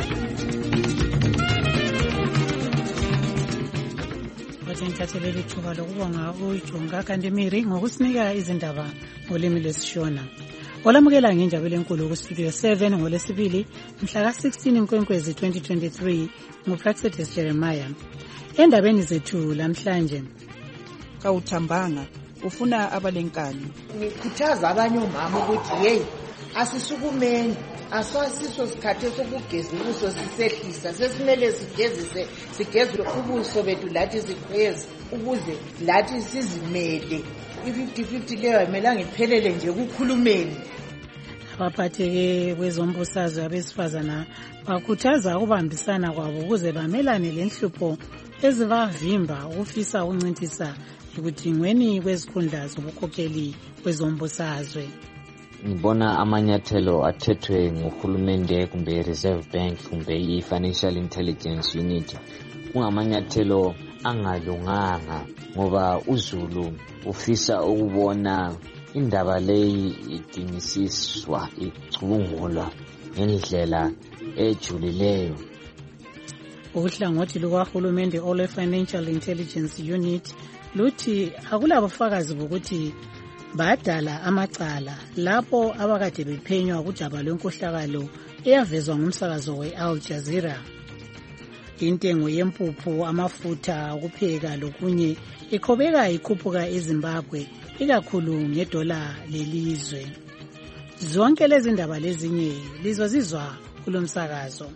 Ngithathelele ithuba lokubonga uJonga Kandimiri ngokusinika izindaba ngolimi lwesishona. Olamukela ngenjabelo enkulu ku-Studio 7 ngolesibili mhla ka-16 Nkwenkwezi 2023 nguPraxedes Jeremiah. Endabeni zethu lamhlanje, Kawuthambanga ufuna abalenkani. Ngikhuthaza abanye omama ukuthi hey asisukumeni asasiso sikhathi sokugeza ubuso sisehlisa sesimele sigeze ubuso bethu lathi sikhweze ukuze lathi sizimele. I-50-50 leyo ayimelanga iphelele nje kukhulumeni. Abaphatheke kwezombusazwe abesifazana bakhuthaza ukubambisana kwabo ukuze bamelane lenhlupho ezibavimba ukufisa ukuncintisa ekudingweni kwezikhundla zobukhokheli kwezombusazwe. Ngibona amanyathelo athethwe nguhulumende kumbe i-Reserve Bank kumbe i-Financial Intelligence Unit kungamanyathelo angalunganga ngoba uZulu ufisa ukubona indaba leyi idingisiswa icubungulwa ngendlela ejulileyo. Uhlangothi lukahulumende olwe-Financial Intelligence Unit luthi akulabufakazi bokuthi badala amacala lapho abakade bephenywa kudaba lwenkohlakalo eyavezwa ngumsakazo we-Al Jazeera. Intengo yempuphu, amafutha okupheka lokunye iqhubeka ikhuphuka eZimbabwe ikakhulu ngedola lelizwe. Zonke lezi ndaba lezinye lizozizwa kulomsakazo.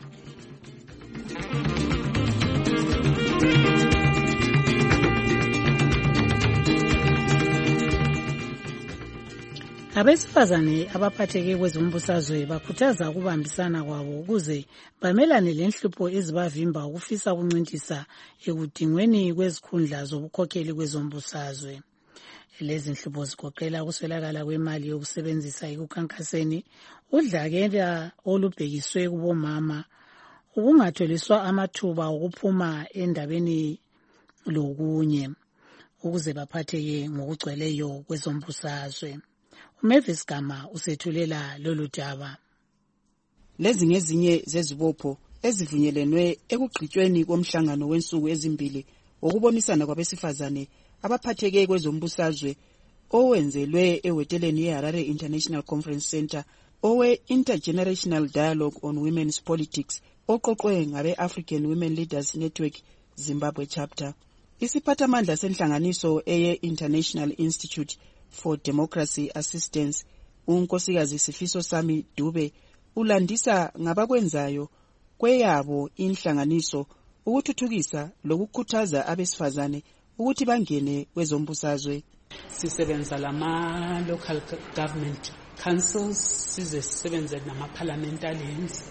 Abesifazane abaphatheke kwezombusazwe bakhuthaza ukubambisana kwabo ukuze bamelane lenhlupho ezibavimba ukufisa ukuncintisa ekudingweni kwezikhundla zobukhokheli kwezombusazwe. Lezi nhlupho zigoqela ukuswelakala kwemali yokusebenzisa ekukhankaseni, udlakela olubhekiswe kubomama, ukungatholiswa amathuba okuphuma endabeni lokunye ukuze baphatheke ngokugcweleyo kwezombusazwe. uMavis Gama usethulela lolu daba. Lezi ngezinye zezibopho ezivinyelenwe ekugqitshweni komhlangano wensuku ezimbili wokubonisana kwabesifazane abaphatheke kwezombusazwe owenzelwe ehoteleni yeHarare International Conference Center owe-Intergenerational Dialogue on Women's Politics oqoqwe ngabe-African Women Leaders Network Zimbabwe Chapter. Isiphathamandla senhlanganiso eye-International Institute for Democracy Assistance unkosikazi Sifiso Sami Dube ulandisa ngabakwenzayo kweyabo inhlanganiso ukuthuthukisa lokukhuthaza abesifazane ukuthi bangene kwezombusazwe. Sisebenza lama local government councils, sisebenza nama parliamentarians,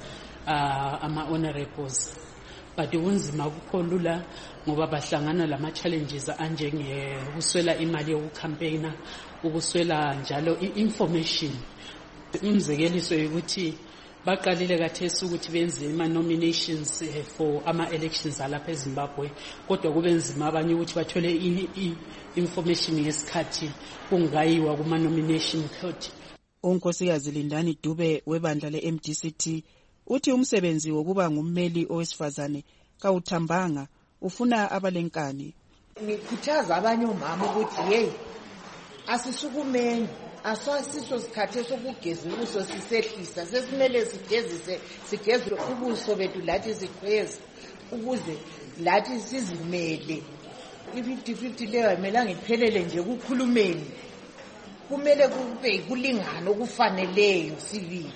ama honorables. But unzima kukhulula ngoba bahlangana lama challenges anjenge ukuswela imali yokucampaigna, ukuswela njalo information. Umzekeliso ukuthi baqalile kathesi ukuthi benze ama nominations for ama elections alapha eZimbabwe kodwa kube nzima abanye ukuthi bathole information ngesikhathi kungayiwa kuma nomination court. Unkosikazi Lindani Dube webandla le-MDCT uthi umsebenzi wokuba ngummeli owesifazane kawuthambanga ufuna abalenkani. Ngikhuthaza abanye omama ukuthi hey asisukumeni asasiso sikhathi sokugeza ubuso sisehlisa sesimele sigeze ubuso bethu lathi sikhweze ukuze lathi sizimele. I-50-50 leyo ayimelanga iphelele nje kukhulumeni, kumele kube kulingana okufaneleyo sibili.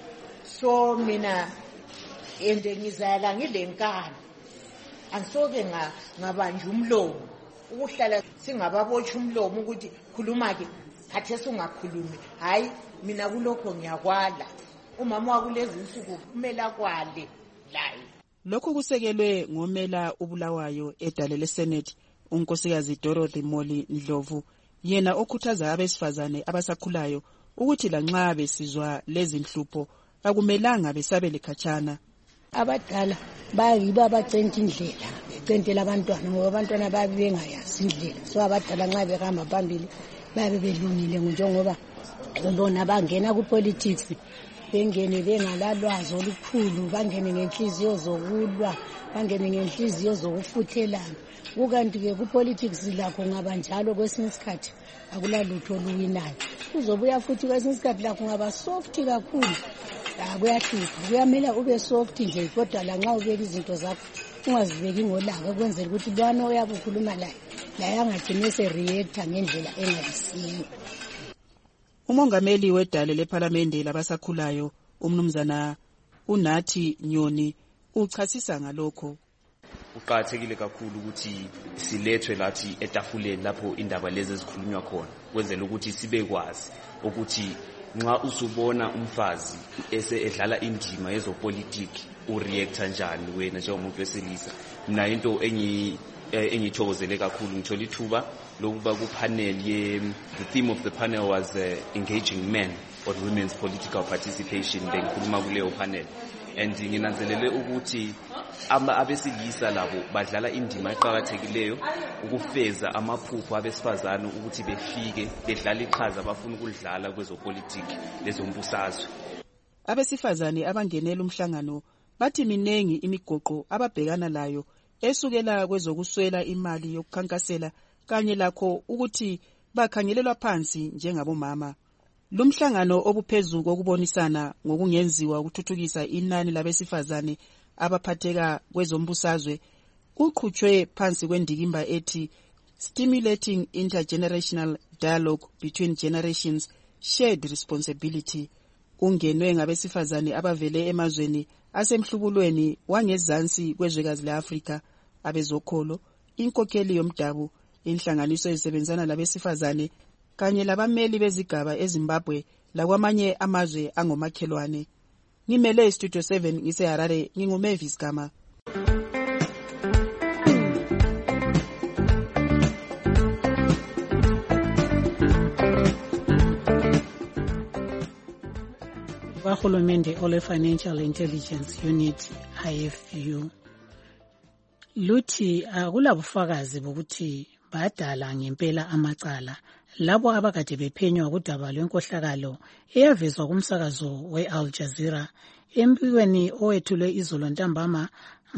So mina ende ngizala ngilenkani angisoke ngabanje umlomo ukuhlala singababotsha umlomo ukuthi khuluma ke khathesi ungakhulumi. Hayi mina kulokho ngiyakwala, umama wakulezi insuku kumele akwale layo. Lokhu kusekelwe ngomela ubulawayo edale leSenate unkosikazi Dorothy Moli Ndlovu yena okhuthaza abesifazane abasakhulayo ukuthi lanxa besizwa lezi nhlupho akumelanga besabele khatshana. Abadala bayibo abacenta indlela, becentela abantwana ngoba abantwana babe bengayazi indlela. So abadala nxa behamba phambili babe belungile njengoba bona bangena ku-politics bengene bengalalwazi olukhulu, bangene ngenhliziyo zokulwa, bangene ngenhliziyo zokufuthelana. Kukanti-ke ku-politics lakho ngaba njalo kwesinye isikhathi akulalutho oluwinayo. Kuzobuya futhi kwesinye isikhathi lakho ngaba soft kakhulu. Kuyahlupha, kuyamela ube soft nje, kodwa lanxa ubeka izinto zakho ungazibeki ngolaka ukwenzela ukuthi lwana oyabe ukhuluma laye angagcine ese-reactor ngendlela engayisiyo. Umongameli wedale lephalamende labasakhulayo umnumzana uNathi Nyoni uchasisa ngalokho. Kuqakathekile kakhulu ukuthi silethwe lathi etafuleni lapho indaba lezi ezikhulunywa khona, kwenzela ukuthi sibekwazi ukuthi nxa usubona umfazi edlala indima yezopolitiki ureacta njani wena njengomuntu wesilisa. Mina into engithokozele kakhulu ngithola ithuba lokuba ku-panel the theme of the panel was engaging men or women's political participation. Bengikhuluma kuleyo panel and nginanzelele ukuthi abesilisa labo badlala indima eqhakathekileyo ukufeza amaphupho abesifazane ukuthi befike bedlala iqhaza abafuna ukudlala kwezopolitiki lezombusazwe. Abesifazane abangenela umhlangano bathi minengi imigoqo ababhekana layo esukela kwezokuswela imali yokukhankasela kanye lakho ukuthi bakhangelelwa phansi njengabomama. Lumhlangano obuphezulu kokubonisana ngokungenziwa ukuthuthukisa inani labesifazane abaphatheka kwezombusazwe uqhutshwe phansi kwendikimba ethi Stimulating Intergenerational Dialogue Between Generations, Shared Responsibility. Ungenwe ngabesifazane abavele emazweni asemhlubulweni wangezansi kwezwekazi le-Afrika, abezokholo, inkokheli yomdabu, inhlanganiso ezisebenzana labesifazane kanye labameli bezigaba eZimbabwe lakwamanye amazwe angomakhelwane. Ngimele Studio 7 ngiseHarare, nginguMavis Gama. Kahulumende ole Financial Intelligence Unit IFU luthi akulabufakazi bokuthi badala ngempela amacala labo abakade bephenywa kudaba lwenkohlakalo eyavezwa kumsakazo we-Al Jazeera empikweni owethulwe izolo ntambama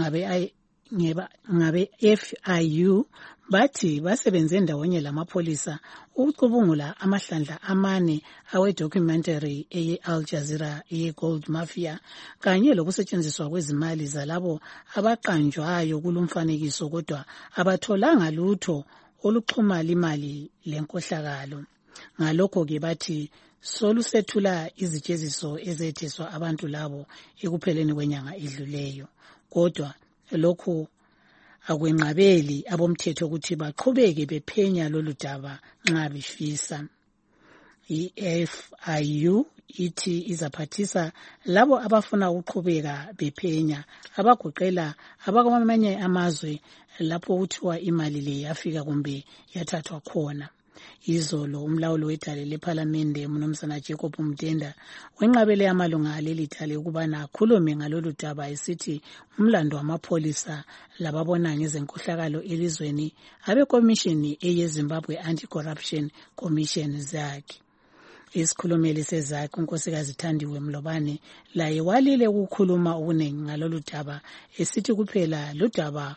ngabe FIU. Bathi basebenze ndawonye lamapholisa ukucubungula amahlandla amane awe-documentary eye-Al Jazeera ye-Gold Mafia kanye lokusetshenziswa kwezimali zalabo abaqanjwayo kulumfanekiso kodwa abatholanga lutho oluxhuma imali lenkohlakalo. Ngalokho-ke bathi solusethula izitsheziso ezetheswa abantu labo ekupheleni kwenyanga edluleyo, kodwa lokhu akwenqabeli abomthetho ukuthi baqhubeke bephenya lolu daba nxa befisa. I-FIU ithi izaphathisa labo abafuna ukuqhubeka bephenya abagoqela abakwamanye amazwe lapho kuthiwa imali le yafika kumbe yathathwa khona. Izolo umlawuli wedale lephalamende mnumzana Jacob Mdenda wenqabele amalunga aleli dale ukubana akhulume ngalolu daba esithi umlando wamapholisa lababona ngezenkohlakalo elizweni abekomishini eyeZimbabwe Anti-Corruption Commission zakhe. Isikhulumeli sezakhe unkosikazi Thandiwe Mlobane laye walile ukukhuluma okuningi ngalolu daba esithi kuphela lo daba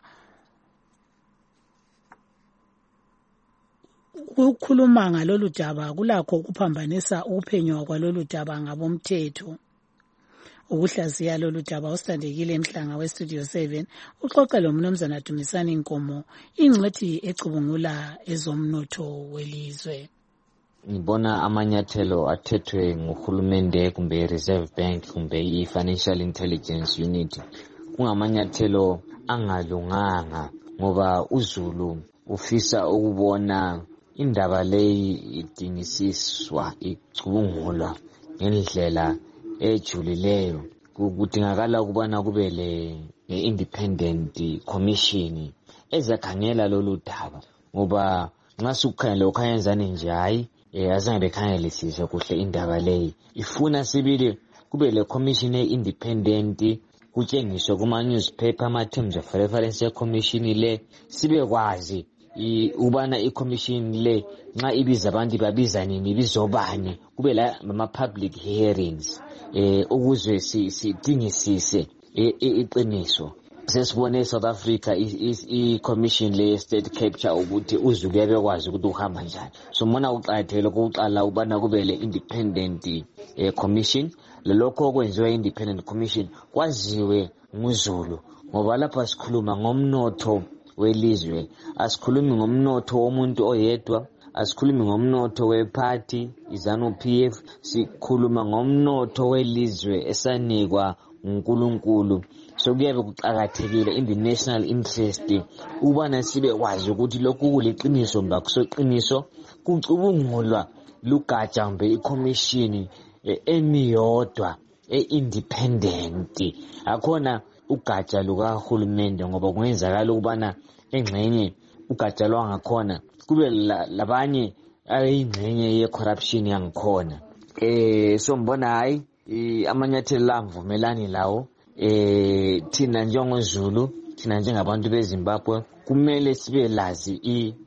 ukukhuluma ngalolu daba kulakho ukuphambanisa ukuphenywa kwalolu daba ngabomthetho. Ukuhlaziya lolu daba usithandekile Mhlanga weStudio 7 uxoxa lomnumzana Dumisani Nkomo, ingcwethi ecubungula ezomnotho welizwe. Ngibona amanyathelo athethwe nguhulumende kumbe i-Reserve Bank kumbe i-Financial Intelligence Unit kungamanyathelo angalunganga, ngoba uZulu ufisa ukubona indaba leyi idingisiswa icubungulwa ngendlela ejulileyo. Kudingakala ukubana kube le-independent commission ezakhangela lolu daba, ngoba nxa sukukhangela ukhanyenzane nje hayi azange bekhangelisise kuhle indaba leyi. Ifuna sibili kube le commission independent, kutshengiswe kuma-newspaper ama-terms of reference ye-commission le, sibe kwazi ubana i-commission le nxa ibiza abantu babiza nini, ibizobani, kube la ama-public hearings ukuze sidingisise iqiniso. Sesibone eSouth Africa i-commission le state capture ukuthi uZulu yabekwazi ukuthi uhamba njani. So mona uqathele ukuqala ubana kube le independent commission. Lokho okwenziwa independent commission kwaziwe nguZulu, ngoba lapha sikhuluma ngomnotho welizwe, asikhulumi ngomnotho womuntu oyedwa, asikhulumi ngomnotho weparty iZANU-PF, sikhuluma ngomnotho welizwe esanikwa uNkulunkulu. So kuyabe kuqakathekile in the national interest ubana sibe kwazi ukuthi lokhu kuliqiniso mbakusoqiniso, kucubungulwa lugatsha mbe i-commission emiyodwa independent, akhona ugatsha lukahulumende, ngoba kungenzakala ukubana engxenye ugatsha lwangakhona kube labanye ayingxenye ye-corruption yangikhona. So mbona hayi amanyathelo amvumelani lawo. Thina njengoZulu, thina njengabantu beZimbabwe kumele sibe lazi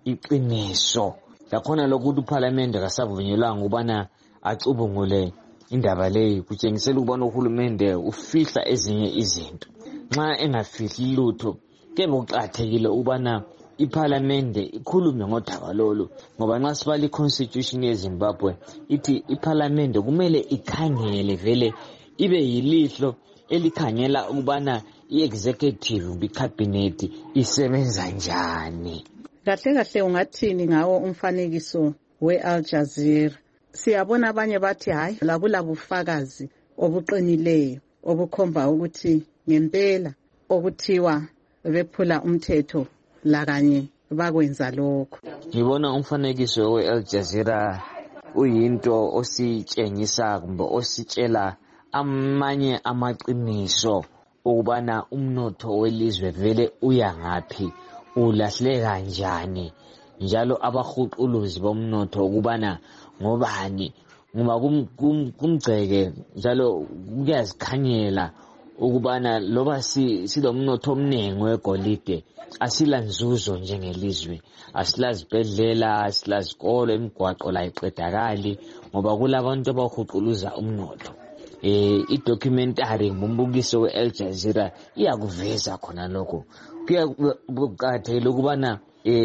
iqiniso lakhona lokuthi uParliament akasavunyelwanga ukubana acubungule indaba leyi, kutshengisela ukubana uhulumende ufihla ezinye izinto. Nxa engafihli lutho ke ngokuqathekile ukubana iParliament ikhulume ngodaba lolu, ngoba nxa sibala iConstitution yeZimbabwe ithi iParliament kumele ikhangele vele ibe yilihlo elikhangela ukubana i-executive bicabinet isebenza njani. Kahle kahle ungathini ngawo umfanekiso we-Al Jazeera? Siyabona abanye bathi hayi lakula bufakazi obuqinileyo obukhomba ukuthi ngempela okuthiwa bephula umthetho lakanye bakwenza lokho. Ngibona umfanekiso we-Al Jazeera uyinto ositshengisa kumbe ositshela amanye amaqiniso ukubana umnotho welizwe vele uyangaphi, ulahleka njani, njalo abahuquluzi bomnotho ukubana ngobani, ngoba kumgceke njalo kuyazikhanyela ukubana loba silomnotho omningi wegolide asila nzuzo njengelizwe, asilazibhedlela, asilazikolo, imigwaqo la iqedakali ngoba kulabantu abahuquluza umnotho. I-documentary ngumbukiso we-Al Jazeera iyakuveza khona lokho. Kuqakathekile ukubana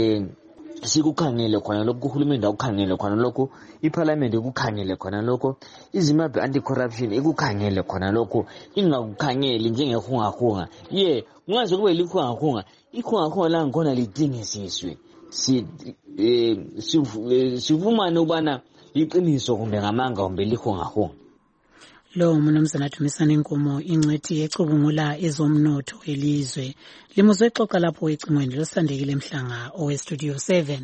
sikukhangele khona lokho, uhulumende akukhangele khona lokho, iParliament ikukhangele khona lokho, iZimbabwe Anti-Corruption ikukhangele khona lokho, ingakukhangeli njengehungahunga. Kungaze kube lihungahunga, ihungahunga la ngikhona lidingisiswe, sivumane ukubana iqiniso kumbe ngamanga kumbe lihungahunga. Lo mnumzana Dumisani Nkomo, ingcwethi ecubungula ezomnotho elizwe, limuzwe xoxa lapho ecingweni losandekile Mhlanga oweStudio 7.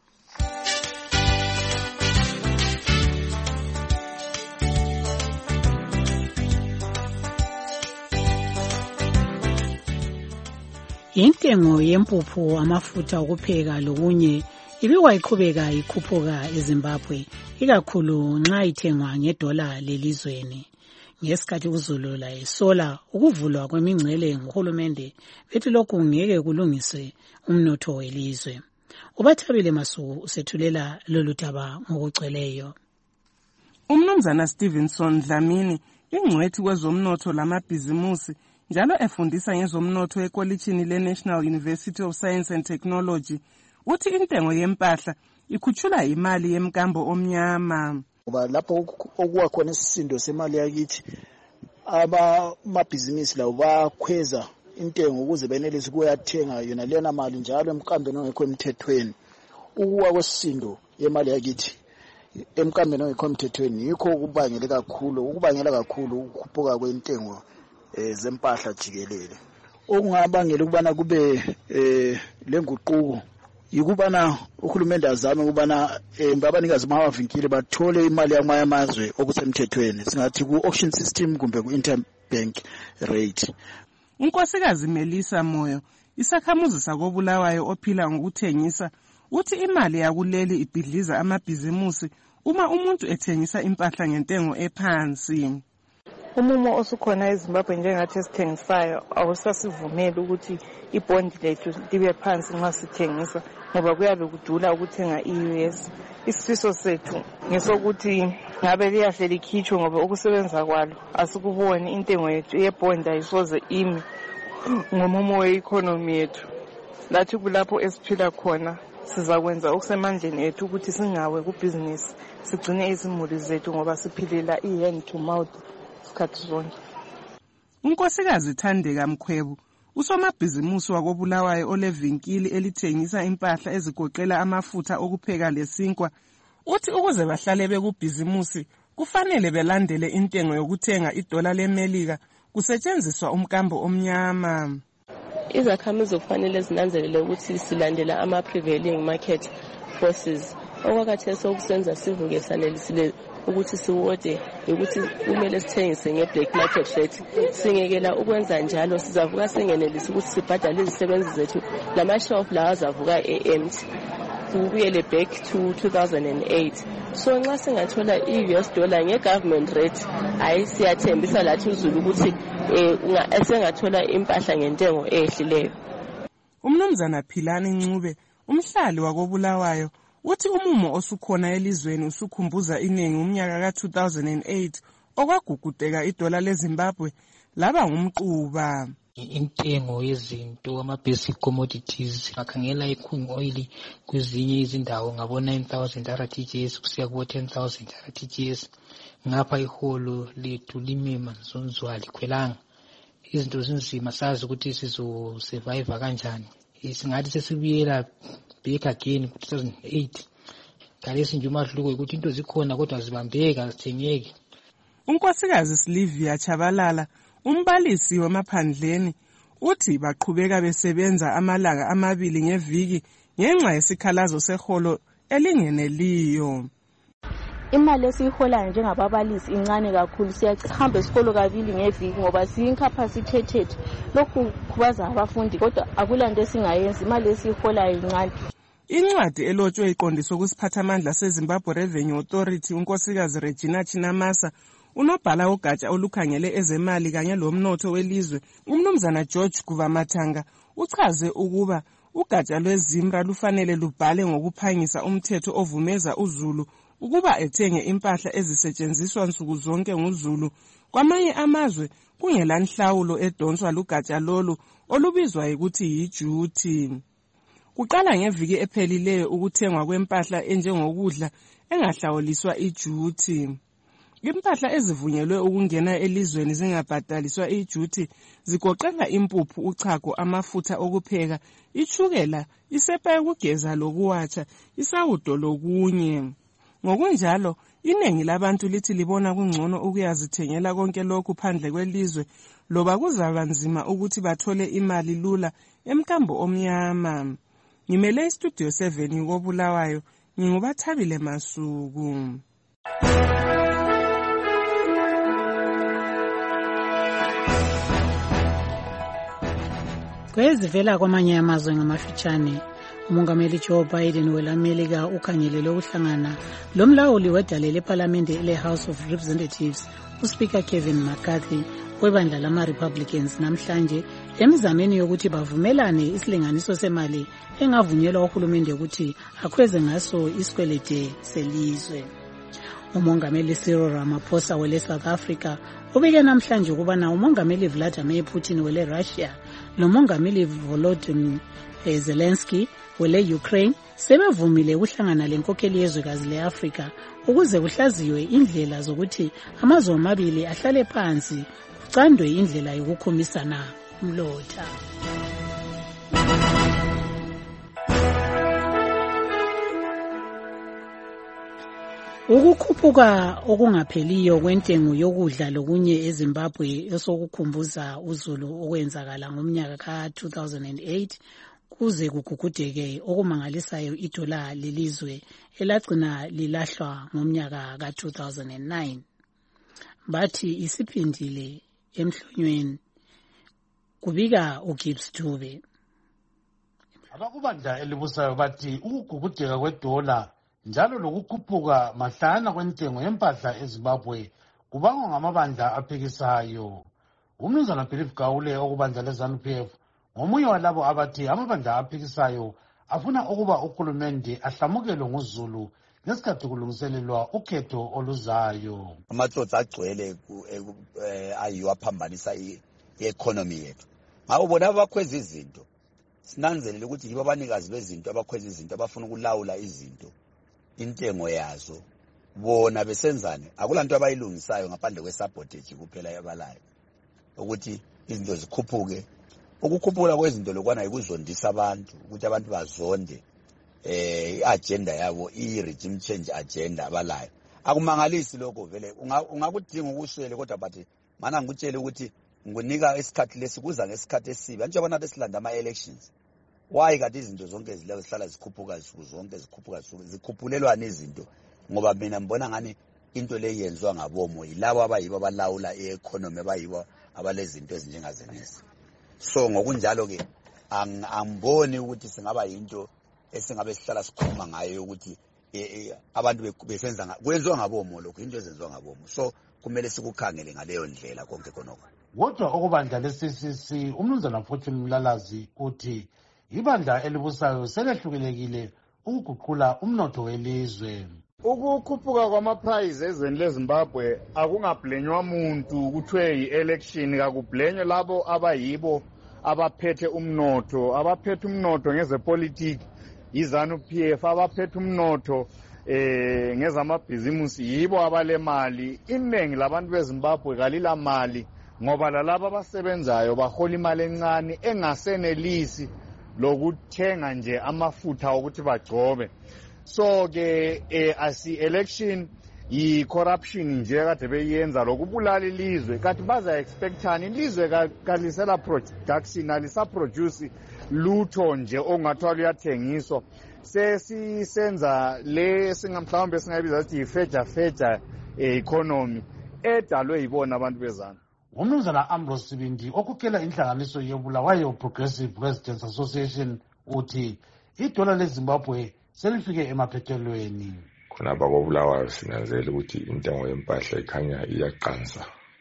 Intengo yempuphu, amafutha okupheka lokunye ibiwayiqhubeka ikhuphuka eZimbabwe, ikakhulu nxa ithengwa ngedola lelizweni. Ngesikhathi uZulu la esola ukuvulwa kwemingcele nguhulumende bethi lokhu ngeke kulungiswe umnotho welizwe. Ubathabile Masuku usethulela lolu daba ngokugcweleyo. Umnumzana Stevenson Dlamini, ingcwethi kwezomnotho lamabhizimusi njalo efundisa ngezomnotho ekolitshini le-National University of Science and Technology, uthi intengo yempahla ikhutshula imali yemkambo omnyama. Ngoba lapho okuwa khona isisindo semali yakithi, amabhizinisi lawo bakhweza intengo ukuze benelise ukuyathenga yona lena mali njalo emkambeni ongekho emthethweni. Ukuwa kwesisindo yemali yakithi emkambeni ongekho emthethweni yikho ukubangela kakhulu ukukhuphuka kwentengo zempahla jikelele. Okungabangela ukubana kube lenguquko yikubana uhulumende azame ukubana abanikazi bamavinkili bathole imali yamanye amazwe okusemthethweni, singathi ku-auction system kumbe ku-interbank rate. Unkosikazi Melissa Moyo, isakhamuzi sakobulawayo ophila ngokuthengisa, uthi imali yakuleli ibhidliza amabhizimusi uma umuntu ethengisa impahla ngentengo ephansi. Umumo osukhona eZimbabwe njengathi esithengisayo awusasivumeli ukuthi ibondi lethu libe phansi nxa sithengisa ngoba kuyabe kudula ukuthenga i-US. Isifiso sethu ngesokuthi ngabe liyahle likhitshwe ngoba ukusebenza kwalo asikuboni, intengo yethu yebondi ayisoze imi ngomumo we-economy yethu. Lathi kulapho esiphila khona sizakwenza okusemandleni ethu ukuthi singawe kubhizinisi, sigcine izimuli zethu ngoba siphilela i-hand to mouth isikhathi zonke. uNkosikazi Thandeka Mkhwebu usomabhizimusi wakoBulawayo olevinkili elithengisa impahla ezigoqela amafutha okupheka lesinkwa uthi ukuze bahlale bekubhizimusi kufanele belandele intengo yokuthenga idola leMelika kusetshenziswa umkambo omnyama. Izakhamizi kufanele zinanzelele ukuthi silandela ama-prevailing market forces. Okwakhathesi okusenza sivuke sanelisile ukuthi siwode ukuthi kumele sithengise nge-black market rate. Singekela ukwenza njalo sizavuka singenelisi ukuthi sibhadale izisebenzi zethu. Lama-shelf lawa azavuka empty. Kubuyele back to 2008. So nxa singathola i-US dollar nge-government rate, hayi siyathembisa lathi uzulu ukuthi esengathola impahla ngentengo ehlileyo. Umnumzana Philani Ncube, umhlali wakoBulawayo, uthi umumo osukhona elizweni usukhumbuza iningi umnyaka ka-2008 okwagugudeka idola leZimbabwe laba ngumquba. Intengo yezinto ama-basic commodities ngakhangela i-cooking oil kwezinye izindawo ngabona 9,000 RTGS kusiya kubo 10,000 RTGS. Ngapha iholo lethu lime manzonzwa likhwelanga. Izinto zinzima, sazi ukuthi sizosurvive kanjani. Singathi sesibuyela back again ku-2008. Ngalesi nje umahluko ukuthi into zikhona kodwa zibambeka azithengeki. uNkosikazi Silvia Chabalala, umbalisi wamaphandleni, uthi baqhubeka besebenza amalanga amabili ngeviki ngenxa yesikhalazo seholo elingeneliyo. Imali esiyiholayo njengababalisi incane kakhulu, siyahamba esikolo kabili ngeviki ngoba siyincapacitated. Lokhu kubaza abafundi kodwa akulanto esingayenzi, imali esiyiholayo incane. Incwadi elotshwe iqondiswe kusiphathamandla seZimbabwe Revenue Authority uNkosikazi Regina Chinamasa, unobhala wogatsha olukhangele ezemali kanye lomnotho welizwe umnumzana George Guvamathanga uchaze ukuba ugatsha lweZimra lufanele lubhale ngokuphangisa umthetho ovumeza uZulu ukuba ethenge impahla ezisetshenziswa nsuku zonke nguZulu kwamanye amazwe kungela nhlawulo edonswa lugatsha lolu olubizwa ukuthi yiduty. Kuqala ngeviki ephelileyo ukuthengwa kwempahla enjengokudla engahlawuliswa iduty. Impahla ezivunyelwe ukungena elizweni zingabhadaliswa iduty zigoqela impuphu, uchago, amafutha okupheka, ichukela, isepa yokugeza lokuwatsha, isawudo lokunye. Ngokunjalo, iningi labantu lithi libona kungcono ukuyazithengela konke lokhu phandle kwelizwe loba kuzaba nzima ukuthi bathole imali lula emkambo omnyama. Ngimele istudio 7 koBulawayo, nginguBathabile Masuku. Kwezivela kwamanye amazwe ngamafitshane, umongameli Joe Biden welamelika ukhangelele ukuhlangana lomlawuli wedale leParliament ele-House of Representatives, uSpeaker Kevin McCarthy webandla lama-Republicans namhlanje emizameni yokuthi bavumelane isilinganiso semali engavunyelwa uhulumende ukuthi akhweze ngaso isikwelede selizwe. Umongameli Cyril Ramaphosa wele-South Africa ubike namhlanje ukubana umongameli Vladimir Putin wele-Russia nomongameli Volodymyr Zelensky wele-Ukraine sebevumile ukuhlangana lenkokheli yezwekazi le-Afrika ukuze kuhlaziywe indlela zokuthi amazwe amabili ahlale phansi kucandwe indlela yokukhumisana umlotha. Ukukhuphuka okungapheliyo kwentengo yokudla lokunye eZimbabwe esokukhumbuza uZulu okwenzakala ngomnyaka ka-2008 kuze kugugudeke okumangalisayo idola lelizwe elagcina lilahlwa ngomnyaka ka-2009. Bathi isiphindile emhlonyweni, kubika uGibbs Dube. Abakubandla elibusayo bathi ukugugudeka kwedola njalo lokukhuphuka mahlana kwentengo yempahla eZimbabwe kubangwa ngamabandla aphikisayo. Umnumzana Philip Gawule okubandla leZANU-PF ngomunye walabo abathi amabandla aphikisayo afuna ukuba uhulumende ahlamukelwe nguzulu ngesikhathi kulungiselelwa ukhetho oluzayo. Amatsotsi agcwele ayiwo aphambanisa i-economy yethu. Ngakho bona abakhweza izinto sinanzelele ukuthi yibo abanikazi bezinto abakhweza izinto abafuna ukulawula izinto intengo yazo bona besenzane. Akulanto abayilungisayo ngaphandle kwesabotage kuphela yabalayo ukuthi izinto zikhuphuke. Ukukhuphula kwezinto lokwana yikuzondisa abantu ukuthi abantu bazonde i-agenda yabo i-regime change agenda abalayo. Akumangalisi lokho vele ungakudinga ukuswele kodwa bathi mana ngikutshele ukuthi ngunika isikhathi lesi kuza ngesikhathi esibi. Antsho bona besilanda ama-elections. Why kade izinto zonke zihlala zikhuphuka zinsuku zonke zikhuphulelwana izinto ngoba mina mbona ngani into le yenziwa ngabomo yilabo abayibo abalawula i-economy abayibo abalezinto ezinjengazenezi. So ngokunjalo ke angiboni ukuthi singaba yinto esingabe sihlala sikhuluma ngayo ukuthi abantu befenza kwenziwa ngabomo lokho into ezenziwa ngabomo. So kumele sikukhangele ngaleyo ndlela konke konoko. Kodwa okubandla le-CCC umnumzana Fortune Mlalazi uthi ibandla elibusayo selehlukelekile ukuguqula umnotho welizwe. Ukukhuphuka kwama-price ezweni leZimbabwe akungablenywa muntu kuthiwe yi-election, kakublenywe labo abayibo abaphethe umnotho. Abaphethe umnotho ngezepolitiki yiZANU-PF, abaphethe umnotho ngezamabhizimusi yibo abalemali. Iningi labantu beZimbabwe kalila mali ngoba lalabo abasebenzayo bahola imali encane engasenelisi lokuthenga nje amafutha ukuthi bagcobe. So ke asi-election yi-corruption nje kade beyenza lokubulala ilizwe. Kati baza expectani ilizwe kalisela production alisaproduce lutho nje ongathiwa luyathengiswa. Sesisenza le singamhlawumbe singayibiza ukuthi yifeja economy edalwe yibona abantu bezana. Umnumzana Ambrose Sibindi okukela inhlanganiso yeBulawayo Progressive Residents Association uthi idola leZimbabwe selifike emaphethelweni. Khona bakobulawayo sinanzela ukuthi intengo yempahla ikhanya iyaqansa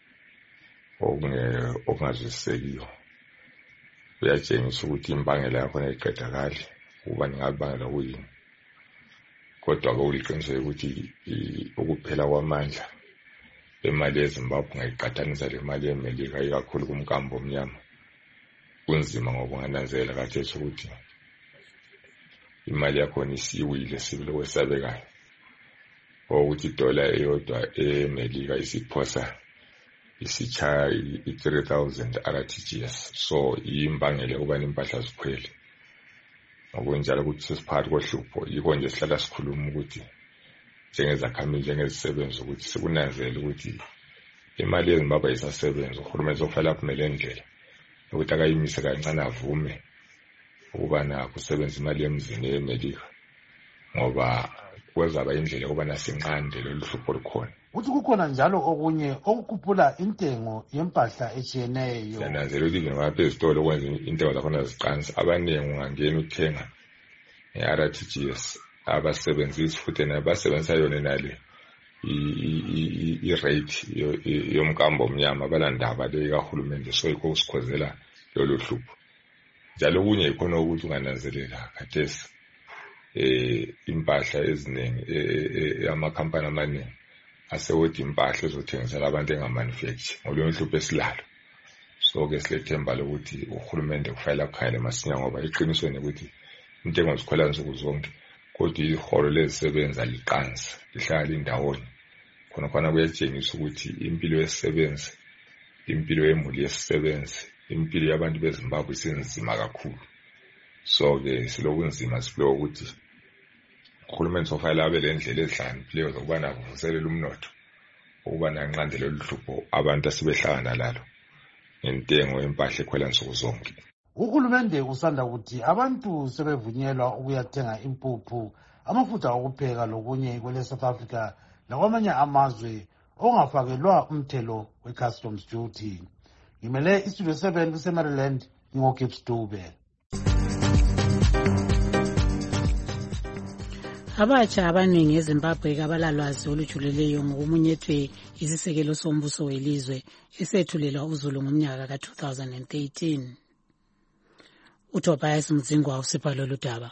okungazwisisekiyo. Kuyatshengisa ukuthi imbangela yakhona iqedakali ukuba ningabangela kuyini. Kodwa kuliqiniseko ukuthi ukuphela kwamandla imali yeZimbabwe ngayiqathanisa lemali yeMelika ikakhulu kumkambo omnyama kunzima ngoba ngananzela kathesi ukuthi imali yakhona isiwile sibile kwesabekayo ukuthi idola eyodwa eMelika isiphosa isichaya i-3,000 RTGS. So imbangele kuba impahla zikhwele ngokunjalo ukuthi sesiphakathi kohlupho yikho nje sihlala sikhuluma ukuthi njengezakhamili njengezisebenzi ukuthi sikunanzela ukuthi imali yeZimbabwe isasebenza. Uhulumeni sokufanele aphumele endlela ukuthi akayimise kancane avume ukuba nakho kusebenza imali yemzini yeMelika ngoba kwezaba indlela ukuba nasinqande lolu hlupho olukhona. Uthi kukhona njalo okunye okukhuphula intengo yempahla etshiyeneyo. Siyananzela ukuthi ngapha ezitolo okwenza intengo zakhona ziqansa. Abaningi ungangena ukuthenga nge-RTGS abasebenzisi futhi nabasebenzisa yona nale i-rate yomkambo omnyama abalandaba le kahulumende. So yikho kusikhozela lolu hlupho. Njalo kunye ikhona ukuthi ungananzelela khathesi impahla eziningi amakhampani amaningi asewothi impahla ezothengisela abantu engamanufacture ngolunye uhlupho esilalo. So ke silethemba lokuthi uhulumende kufanele akhayele masinya ngoba iqinisweni ukuthi intengo zikhwela nsuku zonke kodwa iholo lezisebenza liqansa lihlala indawonye. Khona kuyatshengisa ukuthi impilo yesisebenzi, impilo yemuli yesisebenzi, impilo yabantu beZimbabwe isinzima kakhulu. So ke silobunzima sibheka ukuthi uhulumeni sofanele abe lendlela ezihlakaniphileyo zokuba nakuvuselela umnotho ukuba nanqandele oluhlupho abantu asibehlangana lalo intengo yempahla ekhwela nsuku zonke. Uhulumende usanda ukuthi abantu sebevunyelwa ukuyathenga impuphu, amafutha okupheka lokunye kwele South Africa nakwamanye amazwe ongafakelwa umthelo we-customs duty. Ngimele iStudio 7 kuseMaryland, ngoGibbs Dube. Abatsha abaningi eZimbabwe abalalwazi olujulileyo ngokumunyethwe isisekelo sombuso welizwe esethulelwa uZulu ngomnyaka ka-2013. uTobias Mdzingwa usipha lolu daba.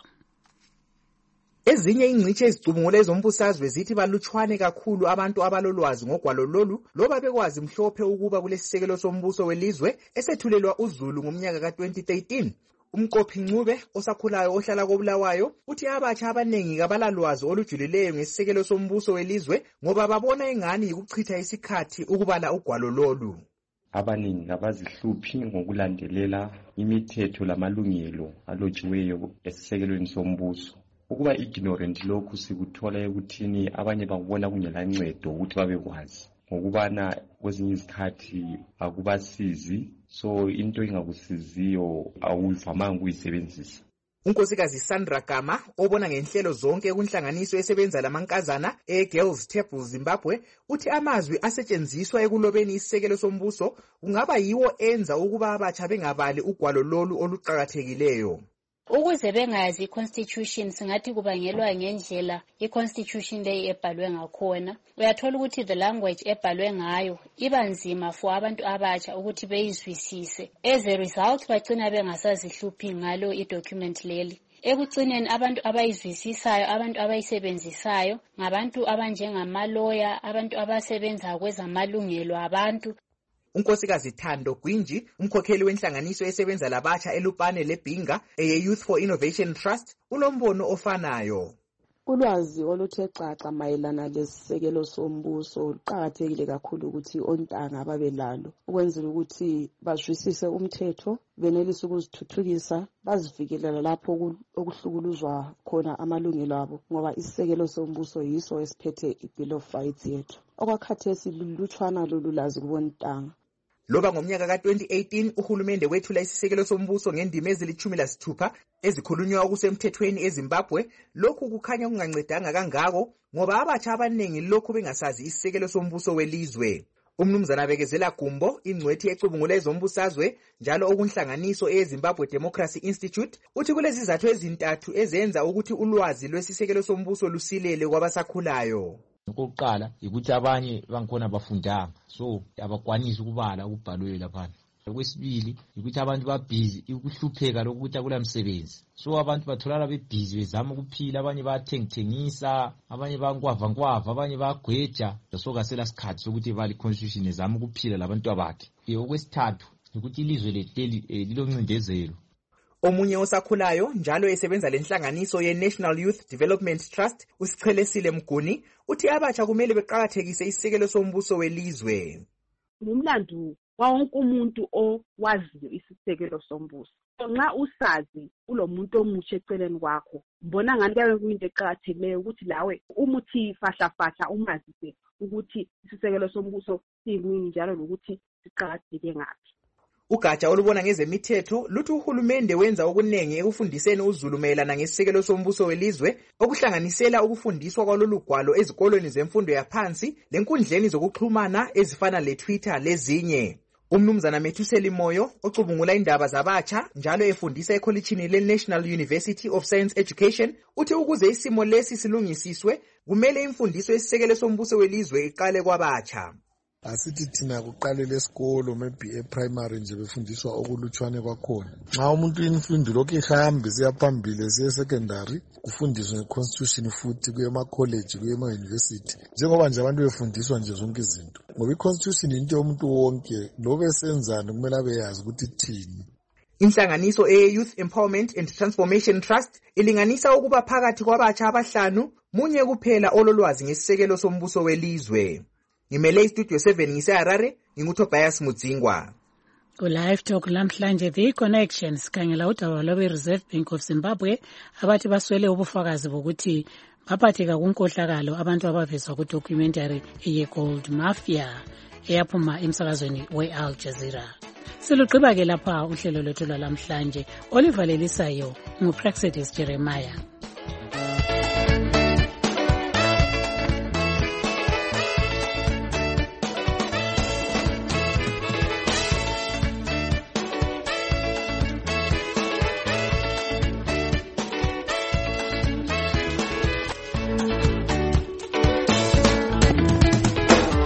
Ezinye ingcitshi ezicubungula ezombusazwe zithi balutshwane kakhulu abantu abalolwazi ngogwalo lolu loba bekwazi mhlophe ukuba kulesisekelo sombuso welizwe esethulelwa uZulu ngomnyaka ka-2013. Umqophi Ncube osakhulayo ohlala koBulawayo uthi abatsha abanengi kabalalwazi olujulileyo ngesisekelo sombuso welizwe ngoba babona engani yikuchitha isikhathi ukubala ugwalo lolu. Abaningi abazihluphi ngokulandelela imithetho lamalungelo alotshiweyo esisekelweni sombuso. Ukuba ignorant lokhu sikuthola ekuthini abanye bakubona kungelancedo ukuthi babekwazi ngokubana kwezinye izikhathi akubasizi, so into engakusiziyo awuvamanga ukuyisebenzisa. Unkosikazi Sandra Gama obona ngenhlelo zonke kunhlanganiso esebenza lamankazana eGirls Table Zimbabwe uthi amazwi asetshenziswa ekulobeni isisekelo sombuso kungaba yiwo enza ukuba abatsha bengabali ugwalo lolu oluqhakathekileyo. Ukuze bengazi i-constitution singathi kubangelwa ngendlela i-constitution leyi ebhalwe ngakhona. Uyathola ukuthi the language ebhalwe ngayo iba nzima for abantu abatsha ukuthi beyizwisise. As a result bagcina bengasazihluphi ngalo i-document leli. Ekugcineni abantu abayizwisisayo, abantu abayisebenzisayo ngabantu abanjengamaloya, abantu abasebenza kwezamalungelo abantu. Unkosikazi Thando Gwinji, umkhokheli wenhlanganiso esebenza labatsha eLupane leBhinga eye-Youth for Innovation Trust, unombono ofanayo. Ulwazi oluthe xaxa mayelana lesisekelo sombuso luqhakathekile kakhulu ukuthi ontanga babelalo ukwenzela ukuthi bazwisise umthetho, benelise ukuzithuthukisa, bazivikele lapho okuhlukuluzwa khona amalungelo abo ngoba isisekelo sombuso yiso esiphethe iBill of Rights yethu. Okwakhathesi lulutshwana lolulazi kubontanga. Loba ngomnyaka ka-2018 uhulumende wethula isisekelo sombuso ngendima ezili-16 ezikhulunywa okusemthethweni eZimbabwe, lokhu kukhanya kungancedanga kangako ngoba abatsha abaningi lokhu bengasazi isisekelo sombuso welizwe. Umnumzana Bekezela Gumbo, ingcwethi ecubungula ezombusazwe njalo okunhlanganiso eZimbabwe Democracy Institute, uthi kulezi izathu ezintathu ezenza ukuthi ulwazi lwesisekelo sombuso lusilele kwabasakhulayo. Okokuqala ukuthi abanye bangikhona bafundanga, so abakwanisi ukubala ukubhalwe lapha. Okwesibili ukuthi abantu babhizi ukuhlupheka lokuthi akulamsebenzi, so abantu batholana bebhizi bezama ukuphila, abanye bayathengisa, abanye bankwava, abanye bayagweja, so kasela sikhathi sokuthi bali constitution ezama ukuphila labantu abakhe. Okwesithathu ukuthi ilizwe leteli liloncindezelo. Omunye osakhulayo njalo esebenza lenhlanganiso ye-National Youth Development Trust uSichelesile Mguni uthi abatsha kumele beqhakathekise isisekelo sombuso welizwe. Ngumlando wonke umuntu owaziyo isisekelo sombuso. Nxa usazi ulomuntu omutsha eceleni kwakho, mbona ngani kuyabe kuyinto eqhakathekileyo ukuthi lawe umuthi fahla umazise ukuthi isisekelo sombuso siyini njalo lokuthi siqhakatheke ngaphi. Ugatsha olubona ngezemithetho luthi uhulumende wenza okunengi ekufundiseni uZulu mayelana ngesisekelo sombuso welizwe, okuhlanganisela ukufundiswa kwalolu gwalo ezikolweni zemfundo yaphansi lenkundleni zokuxhumana ezifana leTwitter lezinye. Umnumzana Methuseli Moyo ocubungula indaba zabatsha njalo efundisa ekholitshini leNational University of Science Education uthi ukuze isimo lesi silungisiswe kumele imfundiso yesisekelo sombuso welizwe iqale kwabatsha. Asithi thina kuqalela esikolo maybe e-primary nje befundiswa okulutshwane kwakhona. Nxa umuntu imfundo lokhu ihambe siyaphambili siye-secondary kufundiswe nge-constitution futhi kuyema-college kuyema-university. Njengoba nje abantu befundiswa nje zonke izinto. Ngoba i-constitution into yomuntu wonke lobe senzani kumele abeyazi ukuthi ithini. Inhlanganiso eye-Youth Empowerment and Transformation Trust ilinganisa ukuba phakathi kwabatsha abahlanu munye kuphela ololwazi ngesisekelo sombuso welizwe. Ngimele iStudio 7 ngiseHarare, nginguTobias Mdzingwa. Ku-Live Talk lamhlanje The Connection sikhangela udaba lwabe-Reserve Bank of Zimbabwe abathi baswele ubufakazi bokuthi baphatheka kunkohlakalo abantu abavezwa ku-documentary ye-Gold Mafia eyaphuma emsakazweni we-Al Jazeera. Silugqiba ke lapha uhlelo lwethu lwalamhlanje. Oliver Lelisayo nguPraxedis Jeremiah.